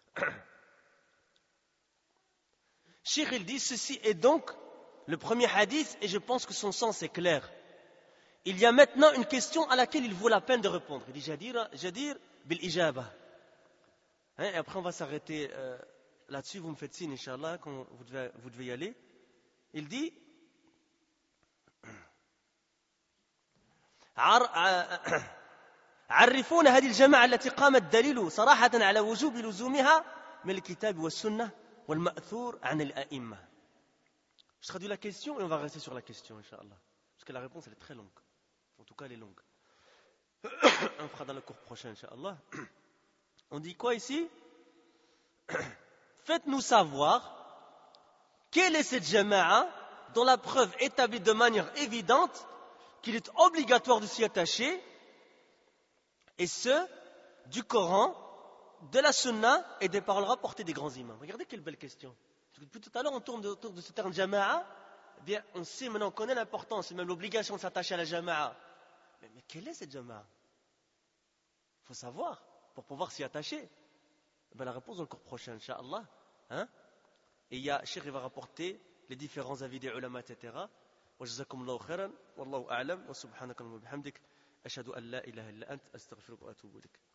Cheikh il dit ceci est donc le premier hadith et je pense que son sens est clair. Il y a maintenant une question à laquelle il vaut la peine de répondre. Il dit Jadir, Jadir bil ijaba. Hein, et après on va s'arrêter euh, là-dessus, vous me faites signe, Inch'Allah, quand vous devez, vous devez y aller. Il dit عرفونا هذه الجماعة التي قام الدليل صراحة على وجوب لزومها من الكتاب والسنة والمأثور عن الأئمة. Je traduis la question et on va rester sur la question, Inch'Allah. Parce que la réponse elle est très longue. En tout cas, elle est longue. On fera dans le cours prochain, Inch'Allah. On dit quoi ici? Faites-nous savoir quelle est cette jama'a dont la preuve établit de manière évidente qu'il est obligatoire de s'y attacher, et ce, du Coran, de la Sunna et des paroles rapportées des grands imams. Regardez quelle belle question. Depuis tout à l'heure, on tourne autour de ce terme jama'a. Eh bien, on sait maintenant, on connaît l'importance et même l'obligation de s'attacher à la jama'a. Mais, mais quelle est cette jama'a? Il faut savoir pour pouvoir s'y attacher. Eh bien, la réponse dans le cours prochain, Inch'Allah. Hein? Et il y a, Cheikh, il va rapporter les différents avis des ulama, et cetera. وجزاكم الله خيرا والله أعلم وسبحانك اللهم وبحمدك أشهد أن لا إله إلا أنت أستغفرك وأتوب إليك.